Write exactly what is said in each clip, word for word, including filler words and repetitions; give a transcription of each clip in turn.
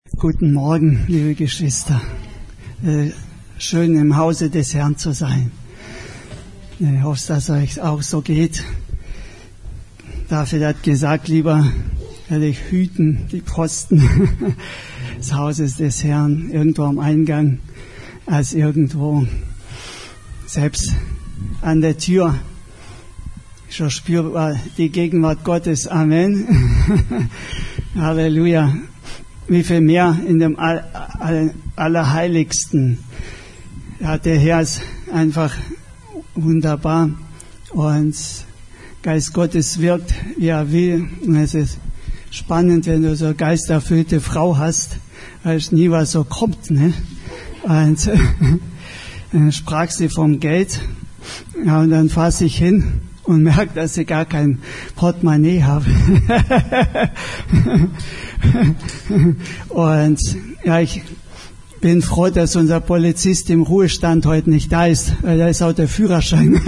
Guten Morgen, liebe Geschwister. Äh, schön im Hause des Herrn zu sein. Ich hoffe, dass euch auch so geht. David hat gesagt, lieber werde ich hüten die Pfosten des Hauses des Herrn irgendwo am Eingang, als irgendwo selbst an der Tür schon spürbar die Gegenwart Gottes. Amen. Halleluja. Wie viel mehr in dem All, All, Allerheiligsten. Ja, der Herr ist einfach wunderbar und Geist Gottes wirkt, wie er will. Und es ist spannend, wenn du so eine geisterfüllte Frau hast, weißt nie, was so kommt, ne? Und dann sprach sie vom Geld, ja, und dann fasse ich hin und merke, dass ich gar kein Portemonnaie habe. Und ja, ich bin froh, dass unser Polizist im Ruhestand heute nicht da ist, weil da ist auch der Führerschein.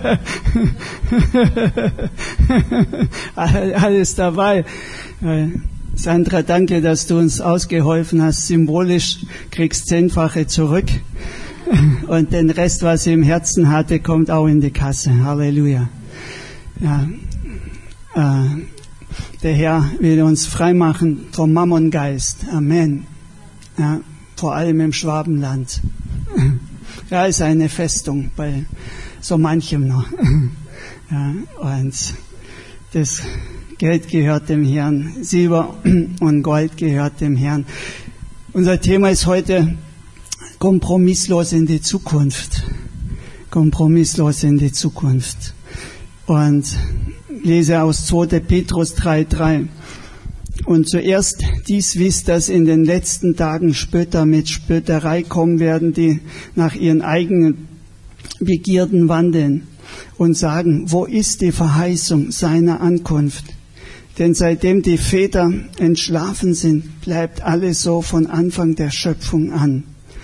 Alles dabei. Sandra, danke, dass du uns ausgeholfen hast. Symbolisch kriegst zehnfache zurück. Und den Rest, was sie im Herzen hatte, kommt auch in die Kasse. Halleluja. Ja, äh, der Herr will uns freimachen vom Mammongeist. Amen. Ja, vor allem im Schwabenland. Ja, ist eine Festung bei so manchem noch. Ja, und das Geld gehört dem Herrn, Silber und Gold gehört dem Herrn. Unser Thema ist heute kompromisslos in die Zukunft. Kompromisslos in die Zukunft. Und lese aus zweiter Petrus drei drei. Und zuerst dies wisst, dass in den letzten Tagen Spötter mit Spötterei kommen werden, die nach ihren eigenen Begierden wandeln und sagen, wo ist die Verheißung seiner Ankunft? Denn seitdem die Väter entschlafen sind, bleibt alles so von Anfang der Schöpfung an.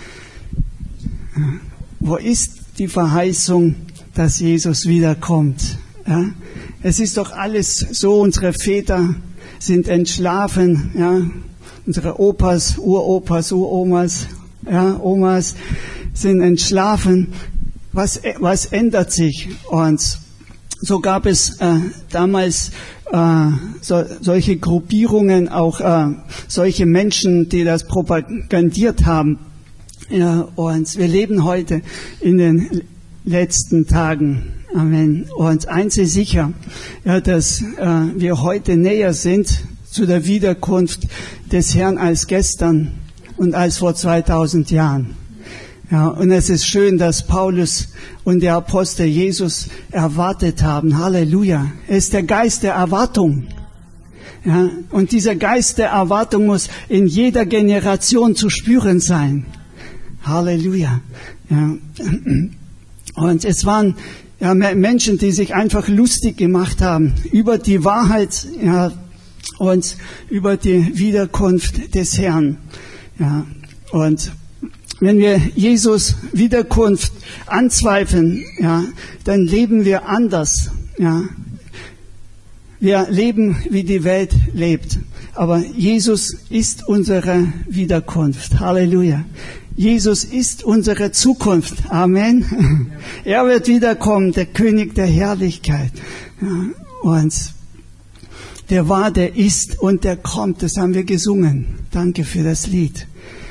Wo ist die Verheißung, dass Jesus wiederkommt? Ja, es ist doch alles so, unsere Väter sind entschlafen, ja, unsere Opas, Uropas, Uromas, ja, Omas sind entschlafen. Was, was ändert sich? Und so gab es äh, damals äh, so, solche Gruppierungen, auch äh, solche Menschen, die das propagandiert haben. Ja, und wir leben heute in den letzten Tagen. Amen. Und eins ist sicher, ja, dass äh, wir heute näher sind zu der Wiederkunft des Herrn als gestern und als vor zweitausend Jahren. Ja, und es ist schön, dass Paulus und der Apostel Jesus erwartet haben. Halleluja. Es ist der Geist der Erwartung. Ja, und dieser Geist der Erwartung muss in jeder Generation zu spüren sein. Halleluja. Ja. Und es waren ja, Menschen, die sich einfach lustig gemacht haben über die Wahrheit, ja, und über die Wiederkunft des Herrn. Ja, und wenn wir Jesus Wiederkunft anzweifeln, ja, dann leben wir anders. Ja. Wir leben, wie die Welt lebt. Aber Jesus ist unsere Wiederkunft. Halleluja. Jesus ist unsere Zukunft. Amen. Er wird wiederkommen, der König der Herrlichkeit. Ja, und der war, der ist und der kommt. Das haben wir gesungen. Danke für das Lied.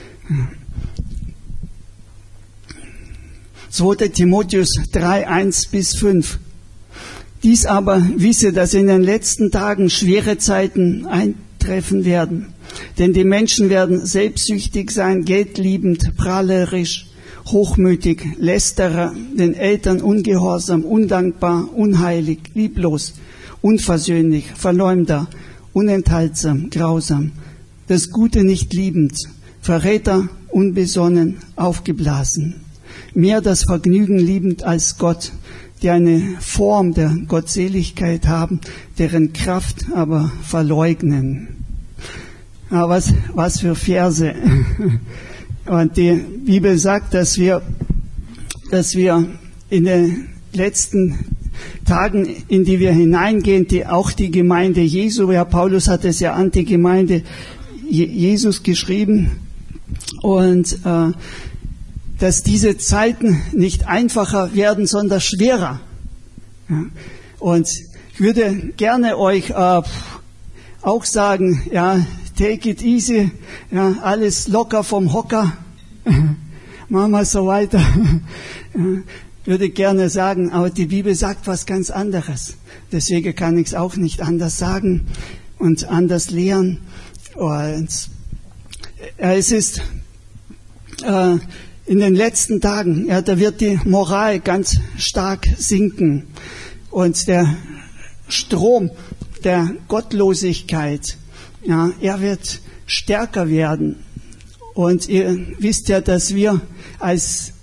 zweiter Timotheus drei eins bis fünf. Dies aber wisse, dass in den letzten Tagen schwere Zeiten eintreffen werden. Denn die Menschen werden selbstsüchtig sein, geldliebend, prahlerisch, hochmütig, Lästerer, den Eltern ungehorsam, undankbar, unheilig, lieblos, unversöhnlich, Verleumder, unenthaltsam, grausam, das Gute nicht liebend, Verräter, unbesonnen, aufgeblasen, mehr das Vergnügen liebend als Gott, die eine Form der Gottseligkeit haben, deren Kraft aber verleugnen. Ja, was, was für Verse. Und die Bibel sagt, dass wir, dass wir in den letzten Tagen, in die wir hineingehen, die auch die Gemeinde Jesu, ja, Paulus hat es ja an die Gemeinde Jesus geschrieben und äh, dass diese Zeiten nicht einfacher werden, sondern schwerer. Ja. Und ich würde gerne euch äh, auch sagen, ja, take it easy, ja, alles locker vom Hocker, machen wir so weiter. Ja, würde gerne sagen, aber die Bibel sagt was ganz anderes. Deswegen kann ich es auch nicht anders sagen und anders lehren. Und äh, es ist äh, in den letzten Tagen, ja, da wird die Moral ganz stark sinken und der Strom der Gottlosigkeit, ja, er wird stärker werden. Und ihr wisst ja, dass wir als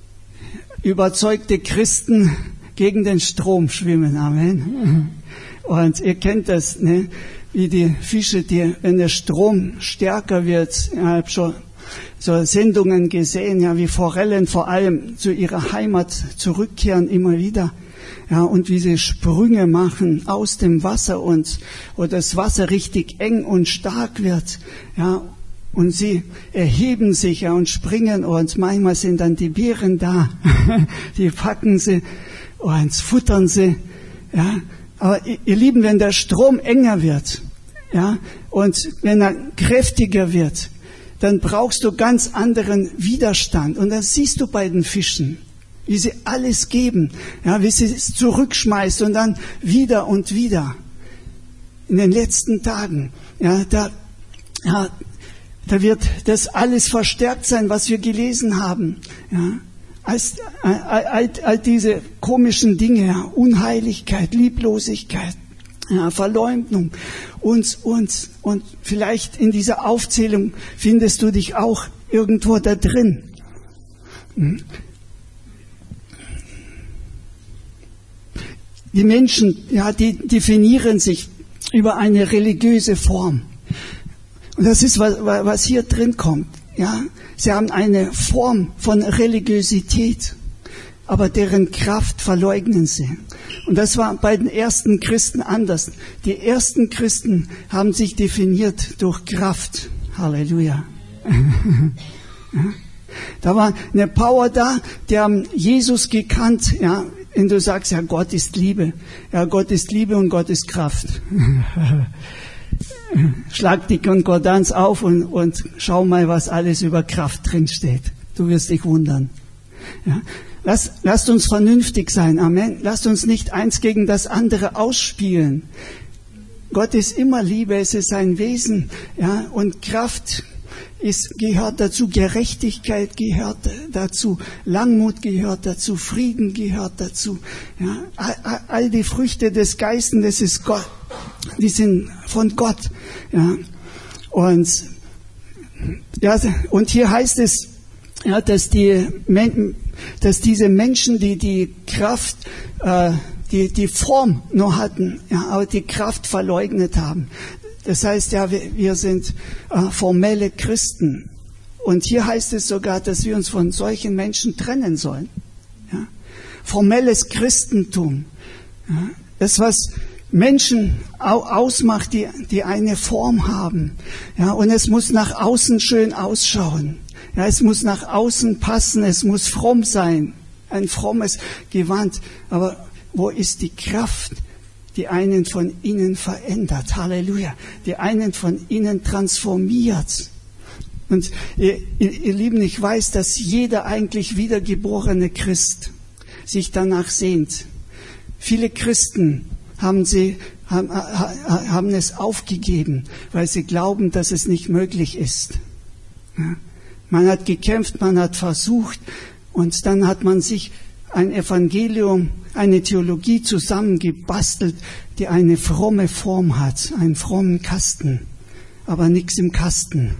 überzeugte Christen gegen den Strom schwimmen. Amen. Und ihr kennt das, ne? Wie die Fische, die, wenn der Strom stärker wird, ich habe schon so Sendungen gesehen, ja, wie Forellen vor allem zu ihrer Heimat zurückkehren immer wieder. Ja, und wie sie Sprünge machen aus dem Wasser und wo das Wasser richtig eng und stark wird. Ja, und sie erheben sich ja und springen und manchmal sind dann die Bären da. Die packen sie und futtern sie. Ja, aber ihr Lieben, wenn der Strom enger wird, ja, und wenn er kräftiger wird, dann brauchst du ganz anderen Widerstand. Und das siehst du bei den Fischen, wie sie alles geben, ja, wie sie es zurückschmeißen und dann wieder und wieder. In den letzten Tagen, ja, da, ja, da wird das alles verstärkt sein, was wir gelesen haben. Ja, als, all, all, all diese komischen Dinge, ja, Unheiligkeit, Lieblosigkeit, ja, Verleumdung, uns, uns. Und vielleicht in dieser Aufzählung findest du dich auch irgendwo da drin. Die Menschen, ja, die definieren sich über eine religiöse Form. Und das ist, was, was hier drin kommt. Ja, sie haben eine Form von Religiosität, aber deren Kraft verleugnen sie. Und das war bei den ersten Christen anders. Die ersten Christen haben sich definiert durch Kraft. Halleluja. Ja. Da war eine Power da, die haben Jesus gekannt. Ja, wenn du sagst, ja, Gott ist Liebe. Ja, Gott ist Liebe und Gott ist Kraft. Schlag die Konkordanz auf und, und schau mal, was alles über Kraft drin steht. Du wirst dich wundern. Ja. Lass, lasst uns vernünftig sein. Amen. Lasst uns nicht eins gegen das andere ausspielen. Gott ist immer Liebe, es ist sein Wesen. Ja, und Kraft ist, gehört dazu, Gerechtigkeit gehört dazu, Langmut gehört dazu, Frieden gehört dazu. Ja, all, all die Früchte des Geistes, das ist Gott, die sind von Gott. Ja, und, ja, und hier heißt es, ja, dass, die, dass diese Menschen, die die Kraft, äh, die, die Form nur hatten, ja, aber die Kraft verleugnet haben. Das heißt, ja, wir, wir sind äh, formelle Christen. Und hier heißt es sogar, dass wir uns von solchen Menschen trennen sollen. Ja. Formelles Christentum. Ja. Das, was Menschen au- ausmacht, die, die eine Form haben. Ja, und es muss nach außen schön ausschauen. Ja, es muss nach außen passen, es muss fromm sein. Ein frommes Gewand. Aber wo ist die Kraft, die einen von innen verändert? Halleluja. Die einen von innen transformiert. Und ihr, ihr, ihr Lieben, ich weiß, dass jeder eigentlich wiedergeborene Christ sich danach sehnt. Viele Christen haben sie, haben, haben es aufgegeben, weil sie glauben, dass es nicht möglich ist. Ja. Man hat gekämpft, man hat versucht und dann hat man sich ein Evangelium, eine Theologie zusammengebastelt, die eine fromme Form hat, einen frommen Kasten, aber nichts im Kasten.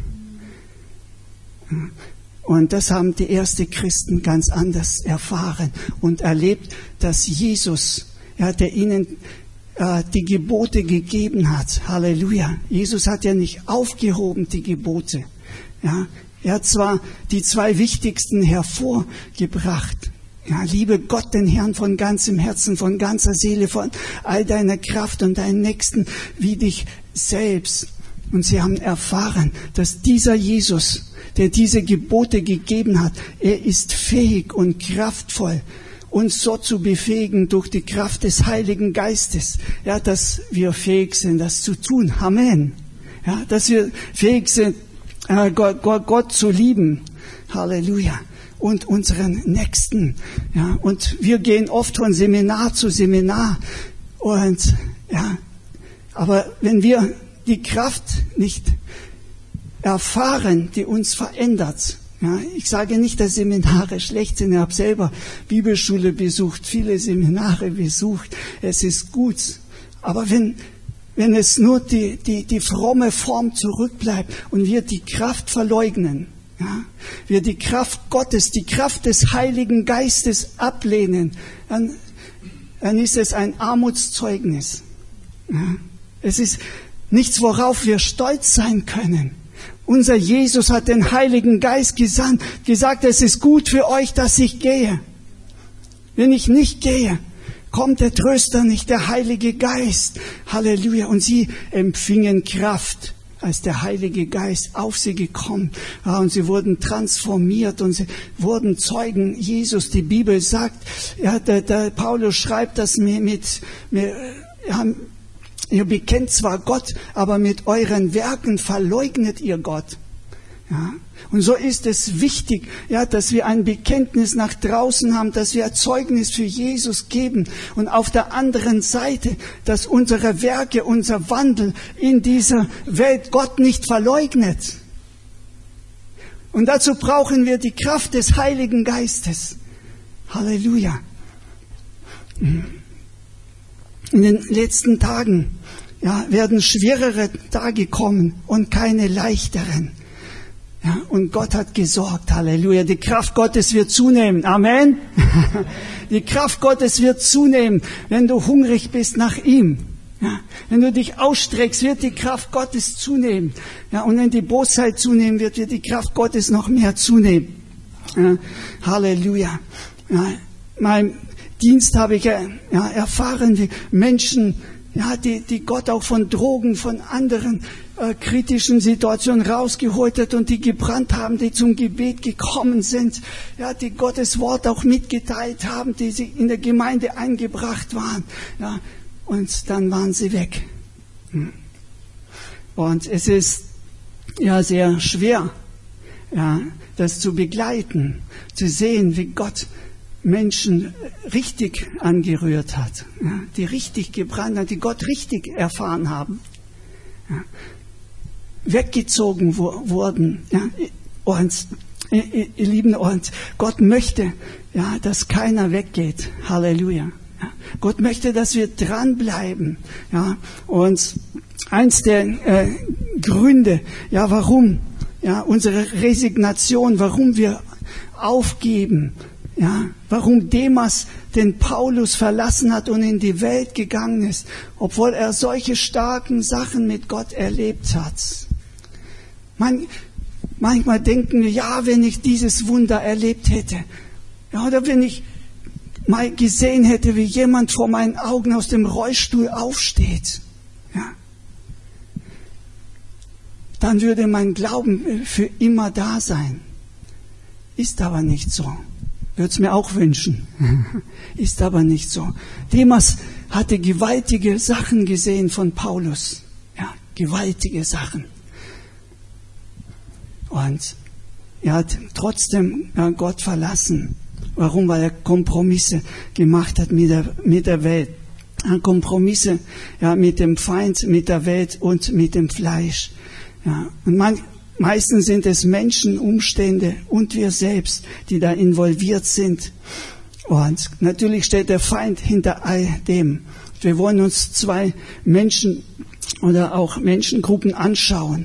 Und das haben die ersten Christen ganz anders erfahren und erlebt, dass Jesus, ja, der ihnen äh, die Gebote gegeben hat. Halleluja. Jesus hat ja nicht aufgehoben, die Gebote. Ja, er hat zwar die zwei wichtigsten hervorgebracht. Ja, liebe Gott, den Herrn von ganzem Herzen, von ganzer Seele, von all deiner Kraft und deinen Nächsten wie dich selbst. Und sie haben erfahren, dass dieser Jesus, der diese Gebote gegeben hat, er ist fähig und kraftvoll, uns so zu befähigen durch die Kraft des Heiligen Geistes, ja, dass wir fähig sind, das zu tun. Amen. Ja, dass wir fähig sind, äh, Gott, Gott, Gott zu lieben. Halleluja. Und unseren Nächsten. Ja, und wir gehen oft von Seminar zu Seminar. Und, ja, aber wenn wir die Kraft nicht erfahren, die uns verändert. Ja, ich sage nicht, dass Seminare schlecht sind. Ich habe selber Bibelschule besucht, viele Seminare besucht. Es ist gut. Aber wenn, wenn es nur die, die, die fromme Form zurückbleibt und wir die Kraft verleugnen, ja, wir die Kraft Gottes, die Kraft des Heiligen Geistes ablehnen, dann, dann ist es ein Armutszeugnis. Ja, es ist nichts, worauf wir stolz sein können. Unser Jesus hat den Heiligen Geist gesandt, gesagt, es ist gut für euch, dass ich gehe. Wenn ich nicht gehe, kommt der Tröster nicht, der Heilige Geist. Halleluja. Und sie empfingen Kraft, als der Heilige Geist auf sie gekommen war. Und sie wurden transformiert und sie wurden Zeugen Jesus. Die Bibel sagt, ja, der, der Paulus schreibt das mit, mit, mit ja, ihr bekennt zwar Gott, aber mit euren Werken verleugnet ihr Gott. Ja? Und so ist es wichtig, ja, dass wir ein Bekenntnis nach draußen haben, dass wir Zeugnis für Jesus geben. Und auf der anderen Seite, dass unsere Werke, unser Wandel in dieser Welt Gott nicht verleugnet. Und dazu brauchen wir die Kraft des Heiligen Geistes. Halleluja. In den letzten Tagen, ja, werden schwerere Tage kommen und keine leichteren. Ja, und Gott hat gesorgt. Halleluja. Die Kraft Gottes wird zunehmen. Amen. Die Kraft Gottes wird zunehmen, wenn du hungrig bist nach ihm. Ja, wenn du dich ausstreckst, wird die Kraft Gottes zunehmen. Ja, und wenn die Bosheit zunehmen wird, wird die Kraft Gottes noch mehr zunehmen. Ja, Halleluja. Ja, mein Dienst habe ich ja, erfahren, wie Menschen, ja, die, die Gott auch von Drogen, von anderen äh, kritischen Situationen rausgeholt hat und die gebrannt haben, die zum Gebet gekommen sind, ja, die Gottes Wort auch mitgeteilt haben, die sie in der Gemeinde eingebracht waren, ja, und dann waren sie weg. Und es ist ja sehr schwer, ja, das zu begleiten, zu sehen, wie Gott Menschen richtig angerührt hat, ja, die richtig gebrannt haben, die Gott richtig erfahren haben, ja, weggezogen wo, wurden. Ja, und, ihr, ihr Lieben, und Gott möchte, ja, dass keiner weggeht. Halleluja. Ja, Gott möchte, dass wir dranbleiben. Ja, und eins der äh, Gründe, ja, warum, ja, unsere Resignation, warum wir aufgeben, ja, warum Demas den Paulus verlassen hat und in die Welt gegangen ist, obwohl er solche starken Sachen mit Gott erlebt hat. Man, manchmal denken wir, ja, wenn ich dieses Wunder erlebt hätte, ja, oder wenn ich mal gesehen hätte, wie jemand vor meinen Augen aus dem Rollstuhl aufsteht, ja, dann würde mein Glauben für immer da sein. Ist aber nicht so. Würde es mir auch wünschen. Ist aber nicht so. Demas hatte gewaltige Sachen gesehen von Paulus. Ja, gewaltige Sachen. Und er hat trotzdem ja, Gott verlassen. Warum? Weil er Kompromisse gemacht hat mit der, mit der Welt. Kompromisse ja, mit dem Feind, mit der Welt und mit dem Fleisch. Ja, und man, meistens sind es Menschen, Umstände und wir selbst, die da involviert sind. Und natürlich steht der Feind hinter all dem. Wir wollen uns zwei Menschen oder auch Menschengruppen anschauen.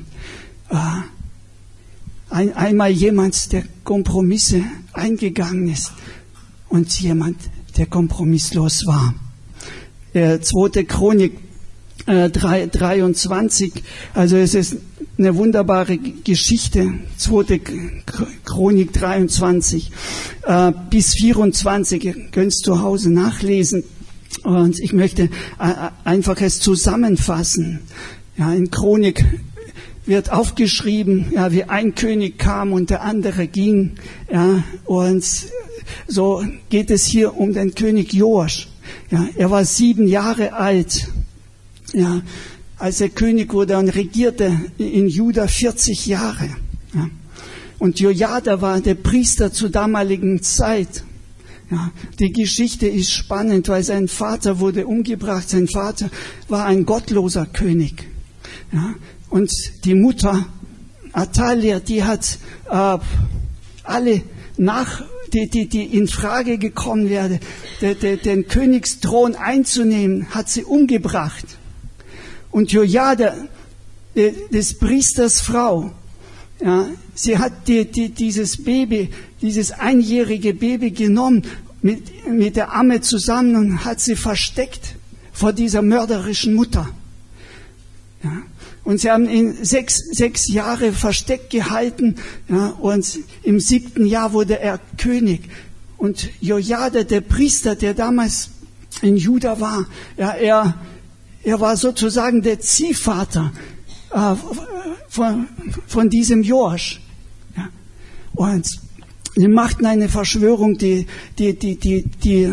Ein, einmal jemand, der Kompromisse eingegangen ist und jemand, der kompromisslos war. Der zweite Chronik äh, drei, dreiundzwanzig, also es ist eine wunderbare Geschichte, zweite Chronik dreiundzwanzig äh, bis vierundzwanzig, ihr könnt es zu Hause nachlesen und ich möchte äh, einfach es zusammenfassen. Ja, in Chronik wird aufgeschrieben, ja, wie ein König kam und der andere ging, ja, und so geht es hier um den König Joasch. Ja, er war sieben Jahre alt, ja, als er König wurde und regierte in Juda vierzig Jahre. Ja. Und Jojada war der Priester zur damaligen Zeit. Ja, die Geschichte ist spannend, weil sein Vater wurde umgebracht. Sein Vater war ein gottloser König. Ja, und die Mutter Athalia, die hat äh, alle nach, die, die, die in Frage gekommen wäre, de, de, den Königsthron einzunehmen, hat sie umgebracht. Und Jojada, de, des Priesters Frau, ja, sie hat die, die, dieses Baby, dieses einjährige Baby genommen, mit, mit der Amme zusammen und hat sie versteckt vor dieser mörderischen Mutter. Ja, und sie haben ihn sechs, sechs Jahre versteckt gehalten, ja, und im siebten Jahr wurde er König. Und Jojada, der Priester, der damals in Juda war, ja, er, er war sozusagen der Ziehvater äh, von, von diesem Joasch. Ja. Und die machten eine Verschwörung, die, die, die, die, die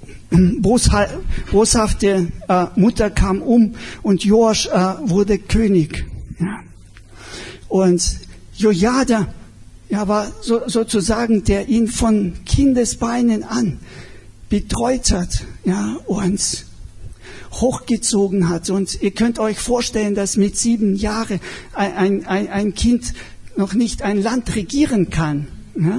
boshafte äh, Mutter kam um und Joasch äh, wurde König. Ja. Und Jojada, ja, war so, sozusagen, der ihn von Kindesbeinen an betreut hat, ja, und hochgezogen hat. Und ihr könnt euch vorstellen, dass mit sieben Jahren ein, ein, ein Kind noch nicht ein Land regieren kann. Ja.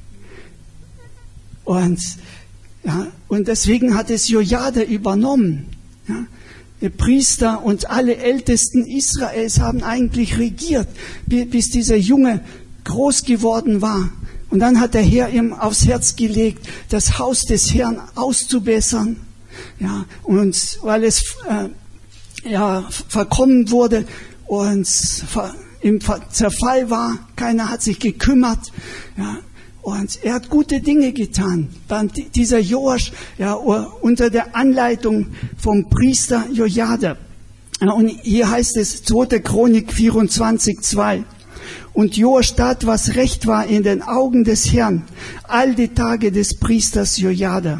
Und, ja, und deswegen hat es Jojada übernommen. Ja. Der Priester und alle Ältesten Israels haben eigentlich regiert, bis dieser Junge groß geworden war. Und dann hat der Herr ihm aufs Herz gelegt, das Haus des Herrn auszubessern. Ja, und weil es äh, ja, verkommen wurde und ver, im Zerfall war, keiner hat sich gekümmert. Ja, und er hat gute Dinge getan. Dann dieser Joasch, ja, unter der Anleitung vom Priester Jojada. Ja, und hier heißt es zweite Chronik vierundzwanzig, zwei. Und Joasch tat, was recht war in den Augen des Herrn, all die Tage des Priesters Jojada.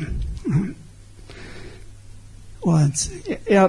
Und er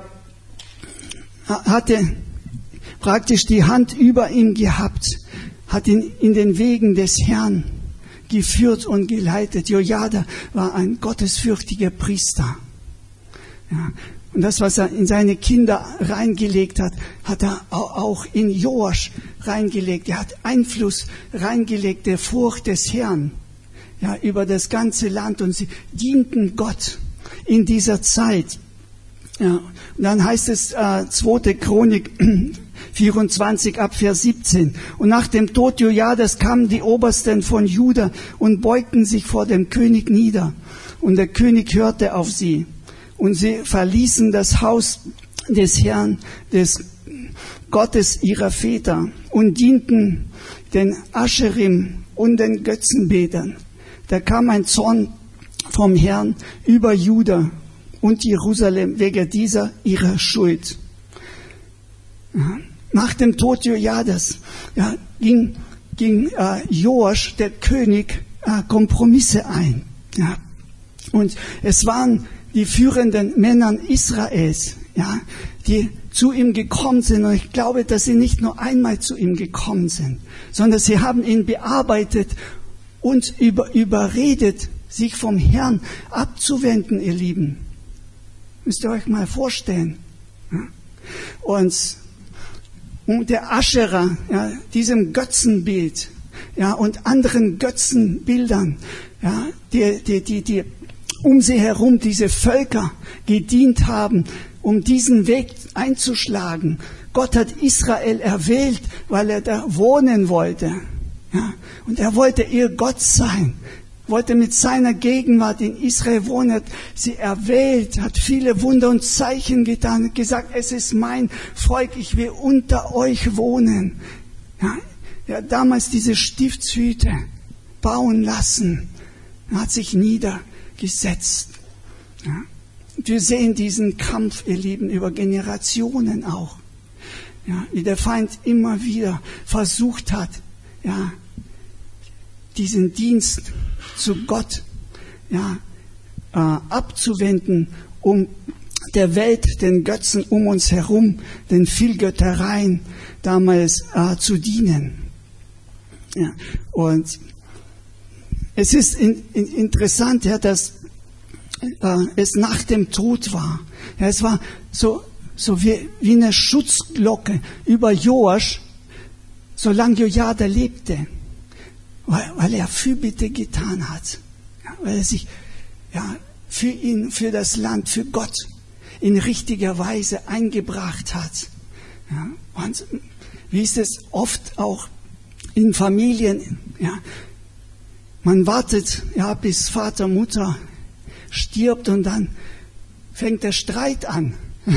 hatte praktisch die Hand über ihm gehabt, hat ihn in den Wegen des Herrn geführt und geleitet. Jojada war ein gottesfürchtiger Priester. Ja, und das, was er in seine Kinder reingelegt hat, hat er auch in Joasch reingelegt. Er hat Einfluss reingelegt, der Furcht des Herrn, ja, über das ganze Land. Und sie dienten Gott in dieser Zeit. Ja, und dann heißt es äh, zweite Chronik vierundzwanzig ab Vers siebzehn. Und nach dem Tod Jojadas kamen die Obersten von Juda und beugten sich vor dem König nieder. Und der König hörte auf sie. Und sie verließen das Haus des Herrn, des Gottes ihrer Väter, und dienten den Ascherim und den Götzenbetern. Da kam ein Zorn vom Herrn über Juda und Jerusalem wegen dieser ihrer Schuld. Ja. Nach dem Tod Jojadas, ja, ging, ging äh, Joasch, der König, äh, Kompromisse ein. Ja. Und es waren die führenden Männer Israels, ja, die zu ihm gekommen sind. Und ich glaube, dass sie nicht nur einmal zu ihm gekommen sind, sondern sie haben ihn bearbeitet und über, überredet, sich vom Herrn abzuwenden, ihr Lieben. Müsst ihr euch mal vorstellen. Ja. Und, und der Ascherer, ja, diesem Götzenbild, ja, und anderen Götzenbildern, ja, die, die, die, die um sie herum diese Völker gedient haben, um diesen Weg einzuschlagen. Gott hat Israel erwählt, weil er da wohnen wollte. Ja, und er wollte ihr Gott sein, wollte mit seiner Gegenwart in Israel wohnen, hat sie erwählt, hat viele Wunder und Zeichen getan, hat gesagt, es ist mein Volk, ich will unter euch wohnen. Ja, er hat damals diese Stiftshütte bauen lassen, er hat sich niedergesetzt. Ja. Und wir sehen diesen Kampf, ihr Lieben, über Generationen auch. Ja, wie der Feind immer wieder versucht hat, ja, diesen Dienst zu Gott, ja, äh, abzuwenden, um der Welt, den Götzen um uns herum, den Vielgöttereien damals äh, zu dienen. Ja, und es ist in, in, interessant, ja, dass äh, es nach dem Tod war. Ja, es war so, so wie, wie eine Schutzglocke über Joasch, solange Jojada lebte, weil, weil er Fürbitte getan hat, ja, weil er sich ja, für ihn, für das Land, für Gott in richtiger Weise eingebracht hat. Ja, und wie ist es oft auch in Familien, ja, man wartet, ja, bis Vater, Mutter stirbt und dann fängt der Streit an.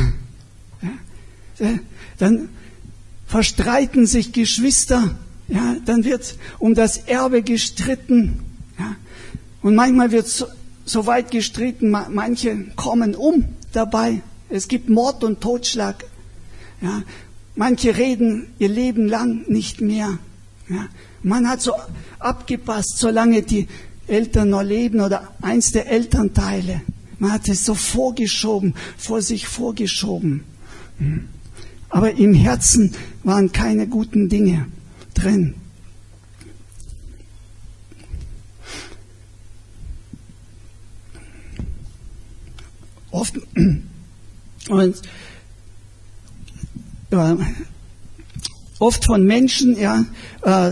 Ja, dann verstreiten sich Geschwister, ja, dann wird um das Erbe gestritten, ja, und manchmal wird so, so weit gestritten, manche kommen um dabei. Es gibt Mord und Totschlag, ja, manche reden ihr Leben lang nicht mehr. Ja, man hat so abgepasst, solange die Eltern noch leben oder eins der Elternteile. Man hat es so vorgeschoben, vor sich vorgeschoben. Aber im Herzen waren keine guten Dinge drin. Oft, und, äh, oft von Menschen, ja, äh,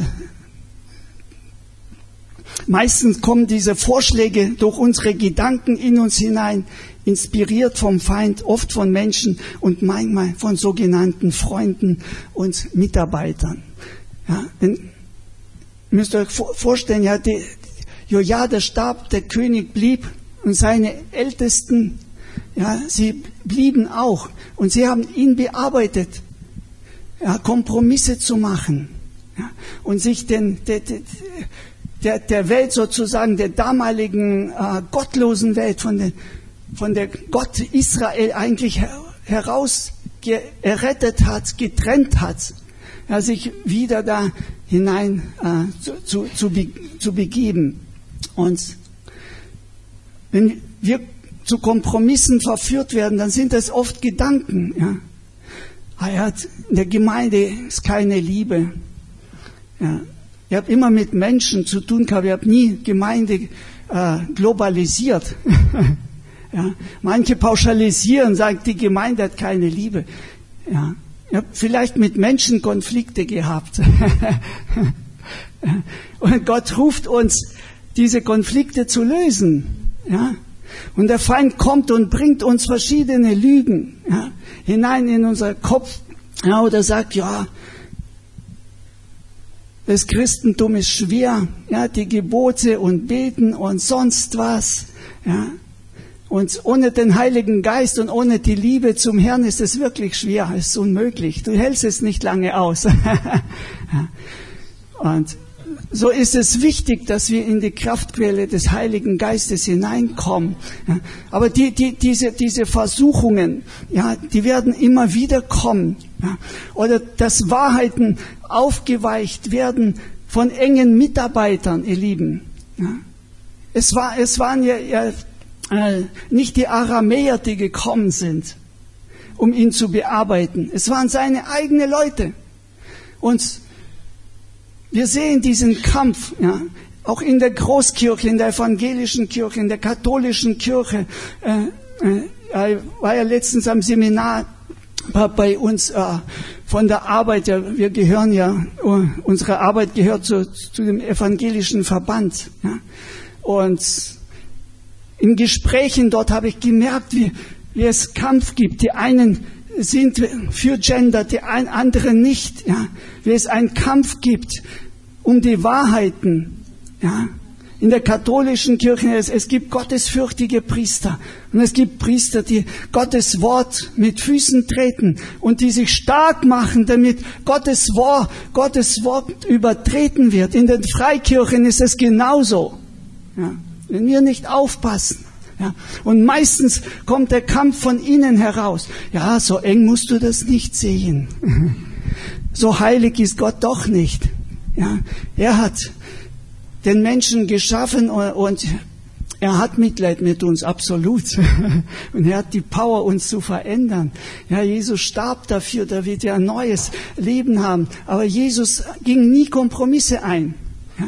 meistens kommen diese Vorschläge durch unsere Gedanken in uns hinein, inspiriert vom Feind, oft von Menschen und manchmal von sogenannten Freunden und Mitarbeitern. Ja, wenn, müsst ihr euch vorstellen, ja, die, Jojada starb, der König blieb und seine Ältesten, ja, sie blieben auch und sie haben ihn bearbeitet, ja, Kompromisse zu machen, ja, und sich den, der, der, der Welt sozusagen, der damaligen äh, gottlosen Welt, von, den, von der Gott Israel eigentlich her, heraus ge, errettet hat, getrennt hat, ja, sich wieder da hinein äh, zu, zu, zu, be, zu begeben. Und wenn wir zu Kompromissen verführt werden, dann sind das oft Gedanken. Ja. Er hat, in der Gemeinde ist keine Liebe. Ja. Ich habe immer mit Menschen zu tun gehabt, ich habe nie Gemeinde äh, globalisiert. Ja. Manche pauschalisieren, sagen, die Gemeinde hat keine Liebe. Ja. Ich habe vielleicht mit Menschen Konflikte gehabt. Und Gott ruft uns, diese Konflikte zu lösen. Ja. Und der Feind kommt und bringt uns verschiedene Lügen, ja, hinein in unser Kopf, ja, oder sagt, ja, das Christentum ist schwer, ja, die Gebote und Beten und sonst was, ja. Und ohne den Heiligen Geist und ohne die Liebe zum Herrn ist es wirklich schwer, es ist unmöglich. Du hältst es nicht lange aus. Ja. Und so ist es wichtig, dass wir in die Kraftquelle des Heiligen Geistes hineinkommen. Ja, aber die, die, diese, diese Versuchungen, ja, die werden immer wieder kommen. Ja, oder dass Wahrheiten aufgeweicht werden von engen Mitarbeitern, ihr Lieben. Ja, es, war, es waren ja, ja äh, nicht die Aramäer, die gekommen sind, um ihn zu bearbeiten. Es waren seine eigenen Leute. Und wir sehen diesen Kampf, ja, auch in der Großkirche, in der evangelischen Kirche, in der katholischen Kirche. Äh, äh, war ja letztens am Seminar bei uns äh, von der Arbeit, ja, wir gehören ja, unsere Arbeit gehört zu, zu dem evangelischen Verband. Ja. Und in Gesprächen dort habe ich gemerkt, wie, wie es Kampf gibt. Die einen sind für Gender, die anderen nicht. Ja. Wie es einen Kampf gibt um die Wahrheiten. Ja. In der katholischen Kirche, es, es gibt gottesfürchtige Priester. Und es gibt Priester, die Gottes Wort mit Füßen treten und die sich stark machen, damit Gottes Wort, Gottes Wort übertreten wird. In den Freikirchen ist es genauso. Ja. Wenn wir nicht aufpassen. Ja. Und meistens kommt der Kampf von innen heraus. Ja, so eng musst du das nicht sehen. so heilig ist Gott doch nicht. Ja, er hat den Menschen geschaffen und er hat Mitleid mit uns, absolut. Und er hat die Power, uns zu verändern. Ja, Jesus starb dafür, damit wir ein neues Leben haben. Aber Jesus ging nie Kompromisse ein. Ja.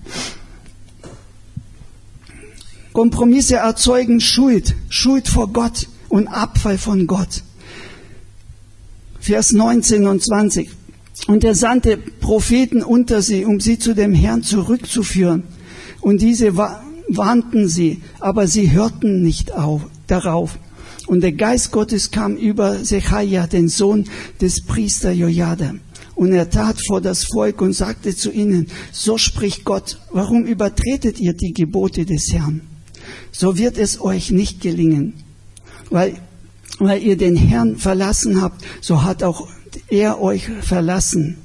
Kompromisse erzeugen Schuld, Schuld vor Gott und Abfall von Gott. Vers neunzehn und zwanzig. Und er sandte Propheten unter sie, um sie zu dem Herrn zurückzuführen. Und diese warnten sie, aber sie hörten nicht auf, darauf. Und der Geist Gottes kam über Secharia, den Sohn des Priester Jojada. Und er tat vor das Volk und sagte zu ihnen, so spricht Gott, warum übertretet ihr die Gebote des Herrn? So wird es euch nicht gelingen, weil, weil ihr den Herrn verlassen habt, so hat auch er euch verlassen.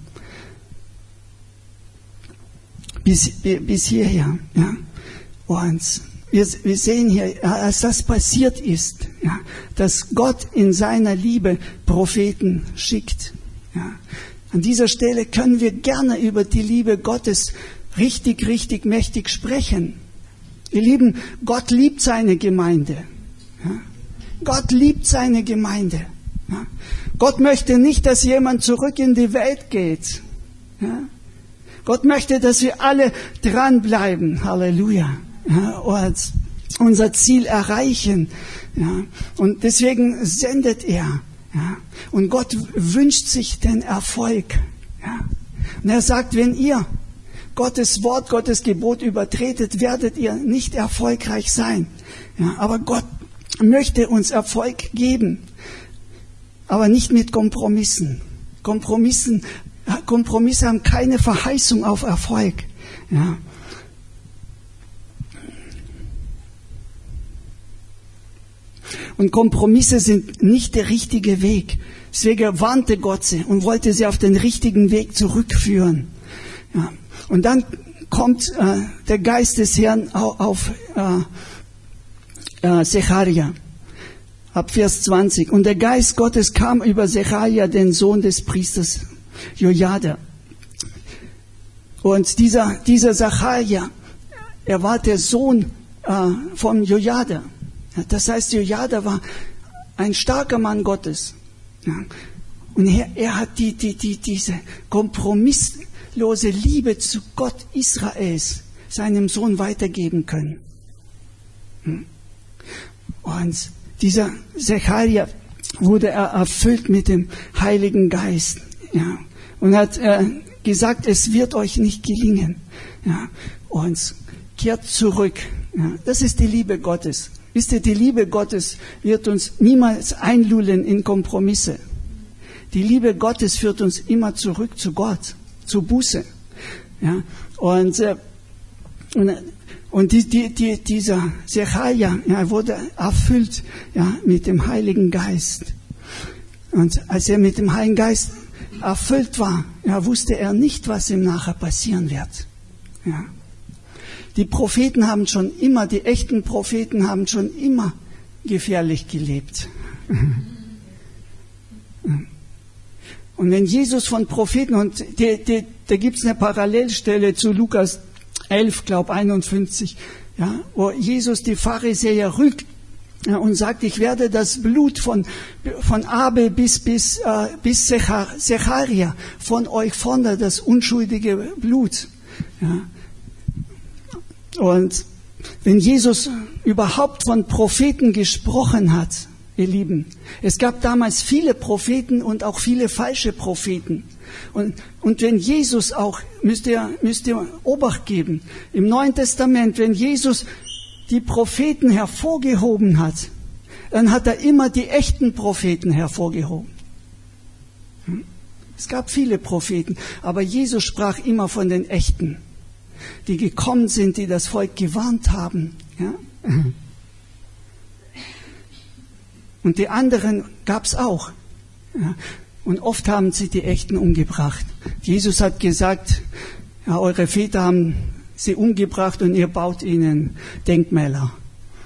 Bis, bis hierher, ja. Und wir, wir sehen hier, als das passiert ist, ja, dass Gott in seiner Liebe Propheten schickt. Ja. An dieser Stelle können wir gerne über die Liebe Gottes richtig, richtig mächtig sprechen. Ihr Lieben, Gott liebt seine Gemeinde. Ja. Gott liebt seine Gemeinde. Ja. Gott möchte nicht, dass jemand zurück in die Welt geht. Ja. Gott möchte, dass wir alle dranbleiben. Halleluja. Ja, und unser Ziel erreichen. Ja, und deswegen sendet er. Ja, und Gott wünscht sich den Erfolg. Ja, und er sagt, wenn ihr Gottes Wort, Gottes Gebot übertretet, werdet ihr nicht erfolgreich sein. Ja, aber Gott möchte uns Erfolg geben. Aber nicht mit Kompromissen. Kompromissen, Kompromisse haben keine Verheißung auf Erfolg. Ja. Und Kompromisse sind nicht der richtige Weg. Deswegen warnte Gott sie und wollte sie auf den richtigen Weg zurückführen. Ja. Und dann kommt äh, der Geist des Herrn auf, auf äh, äh, Secharia. Ab Vers zwanzig. Und der Geist Gottes kam über Secharia, den Sohn des Priesters Jojada. Und dieser, dieser Secharia, er war der Sohn äh, von Jojada. Das heißt, Jojada war ein starker Mann Gottes. Ja. Und er, er hat die, die, die, diese kompromisslose Liebe zu Gott Israels seinem Sohn weitergeben können. Und dieser Secharia wurde er erfüllt mit dem Heiligen Geist. Ja. Und hat äh, gesagt, es wird euch nicht gelingen. Ja. Und kehrt zurück. Ja. Das ist die Liebe Gottes. Wisst ihr, die Liebe Gottes wird uns niemals einlullen in Kompromisse. Die Liebe Gottes führt uns immer zurück zu Gott, zu Buße. Ja, und, äh, und, und die, die, die, dieser Secharia, ja, wurde erfüllt, ja, mit dem Heiligen Geist. Und als er mit dem Heiligen Geist erfüllt war, ja, wusste er nicht, was ihm nachher passieren wird. Ja. Die Propheten haben schon immer, die echten Propheten haben schon immer gefährlich gelebt. Und wenn Jesus von Propheten, und die, die, da gibt es eine Parallelstelle zu Lukas elf, glaube einundfünfzig, ja, wo Jesus die Pharisäer rügt, ja, und sagt, ich werde das Blut von, von Abel bis, bis, äh, bis Secharia von euch fordern, das unschuldige Blut. Ja. Und wenn Jesus überhaupt von Propheten gesprochen hat, ihr Lieben, es gab damals viele Propheten und auch viele falsche Propheten. Und, und wenn Jesus auch, müsst ihr, müsst ihr Obacht geben, im Neuen Testament, wenn Jesus die Propheten hervorgehoben hat, dann hat er immer die echten Propheten hervorgehoben. Es gab viele Propheten, aber Jesus sprach immer von den echten, die gekommen sind, die das Volk gewarnt haben. Ja? Und die anderen gab es auch. Ja? Und oft haben sie die Echten umgebracht. Jesus hat gesagt, ja, eure Väter haben sie umgebracht und ihr baut ihnen Denkmäler.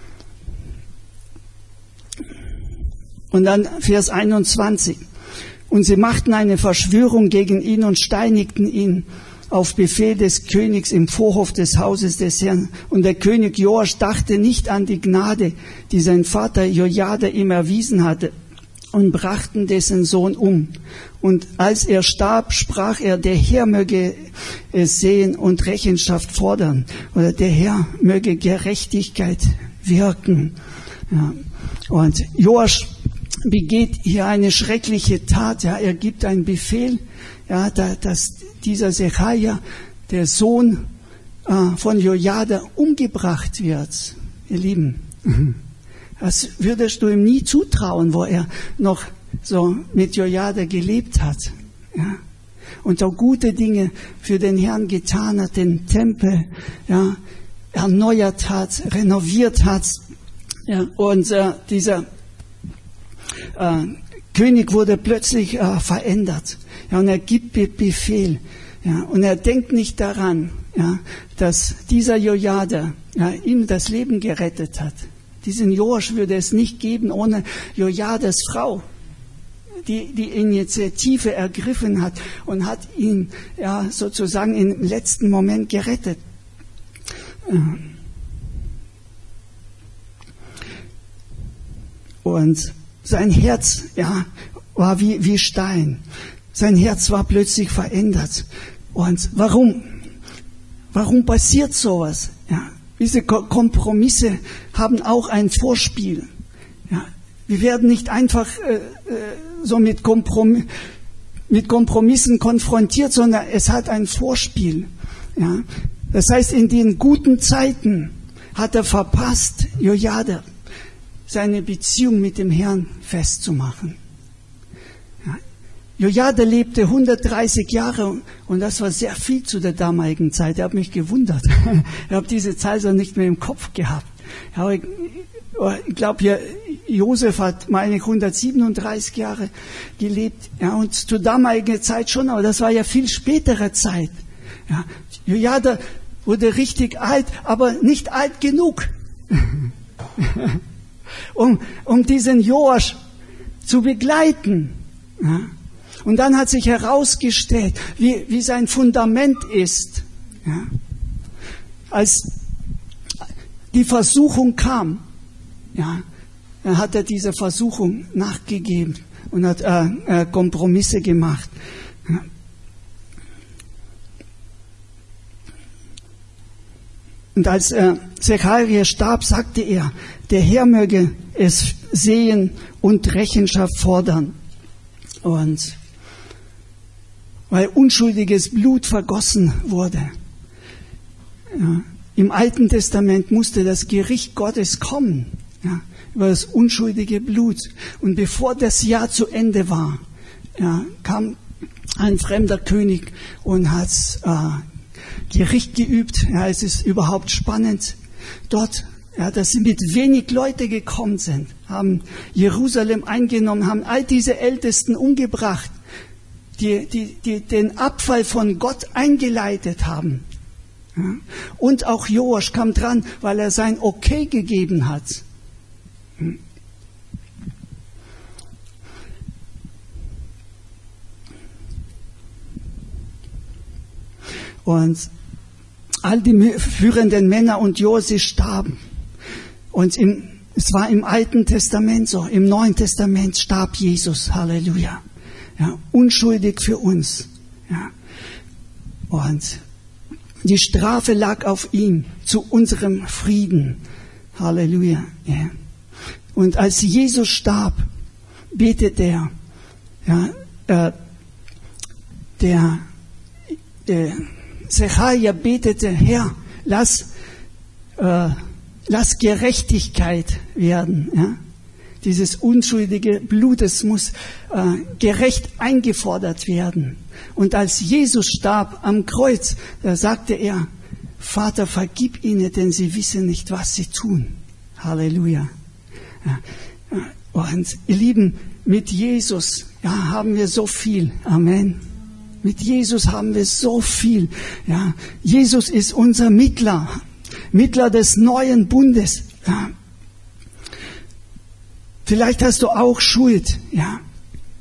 Und dann Vers einundzwanzig. Und sie machten eine Verschwörung gegen ihn und steinigten ihn auf Befehl des Königs im Vorhof des Hauses des Herrn. Und der König Joasch dachte nicht an die Gnade, die sein Vater Jojada ihm erwiesen hatte, und brachten dessen Sohn um. Und als er starb, sprach er, der Herr möge es sehen und Rechenschaft fordern. Oder der Herr möge Gerechtigkeit wirken. Ja. Und Joasch begeht hier eine schreckliche Tat. Ja, er gibt einen Befehl, ja, da, dass dieser Sechaja, der Sohn äh, von Jojada, umgebracht wird. Ihr Lieben, das würdest du ihm nie zutrauen, wo er noch so mit Jojada gelebt hat. Ja, und auch gute Dinge für den Herrn getan hat, den Tempel ja, erneuert hat, renoviert hat. Ja, und äh, dieser Äh, König wurde plötzlich äh, verändert. Ja, und er gibt Be- Befehl. Ja, und er denkt nicht daran, ja, dass dieser Jojada ja, ihm das Leben gerettet hat. Diesen Joasch würde es nicht geben ohne Jojadas Frau, die die Initiative ergriffen hat und hat ihn ja, sozusagen im letzten Moment gerettet. Und sein Herz, ja, war wie, wie Stein. Sein Herz war plötzlich verändert. Und warum? Warum passiert sowas? Ja, diese Kompromisse haben auch ein Vorspiel. Ja, wir werden nicht einfach äh, so mit, Komprom- mit Kompromissen konfrontiert, sondern es hat ein Vorspiel. Ja, das heißt, in den guten Zeiten hat er verpasst, Jojada seine Beziehung mit dem Herrn festzumachen. Ja. Jojada lebte hundertdreißig Jahre und das war sehr viel zu der damaligen Zeit. Er hat mich gewundert. Ich habe diese Zahl so nicht mehr im Kopf gehabt. Ja, ich ich glaube, Josef hat, meine ich, hundertsiebenunddreißig Jahre gelebt. Ja, und zur damaligen Zeit schon, aber das war ja viel spätere Zeit. Ja. Jojada wurde richtig alt, aber nicht alt genug. Um, um diesen Joasch zu begleiten. Ja. Und dann hat sich herausgestellt, wie, wie sein Fundament ist. Ja. Als die Versuchung kam, ja, dann hat er dieser Versuchung nachgegeben und hat äh, äh, Kompromisse gemacht. Ja. Und als äh, Secharia starb, sagte er, der Herr möge es sehen und Rechenschaft fordern. Und weil unschuldiges Blut vergossen wurde. Ja, im Alten Testament musste das Gericht Gottes kommen, ja, über das unschuldige Blut. Und bevor das Jahr zu Ende war, ja, kam ein fremder König und hat äh, Gericht geübt. Ja, es ist überhaupt spannend. Dort, ja, dass sie mit wenig Leute gekommen sind, haben Jerusalem eingenommen, haben all diese Ältesten umgebracht, die, die, die den Abfall von Gott eingeleitet haben. Ja. Und auch Joasch kam dran, weil er sein Okay gegeben hat. Und all die führenden Männer und Jose starben. Und im, es war im Alten Testament so, im Neuen Testament starb Jesus, Halleluja. Ja, unschuldig für uns. Ja. Und die Strafe lag auf ihm zu unserem Frieden. Halleluja. Ja. Und als Jesus starb, betete er, ja, äh, der äh, Secharia betete, Herr, lass, äh, lass Gerechtigkeit werden. Ja? Dieses unschuldige Blut, es muss äh, gerecht eingefordert werden. Und als Jesus starb am Kreuz, da sagte er, Vater, vergib ihnen, denn sie wissen nicht, was sie tun. Halleluja. Ja. Und ihr Lieben, mit Jesus ja, haben wir so viel. Amen. Mit Jesus haben wir so viel. Ja, Jesus ist unser Mittler, Mittler des neuen Bundes. Ja. Vielleicht hast du auch Schuld. Ja.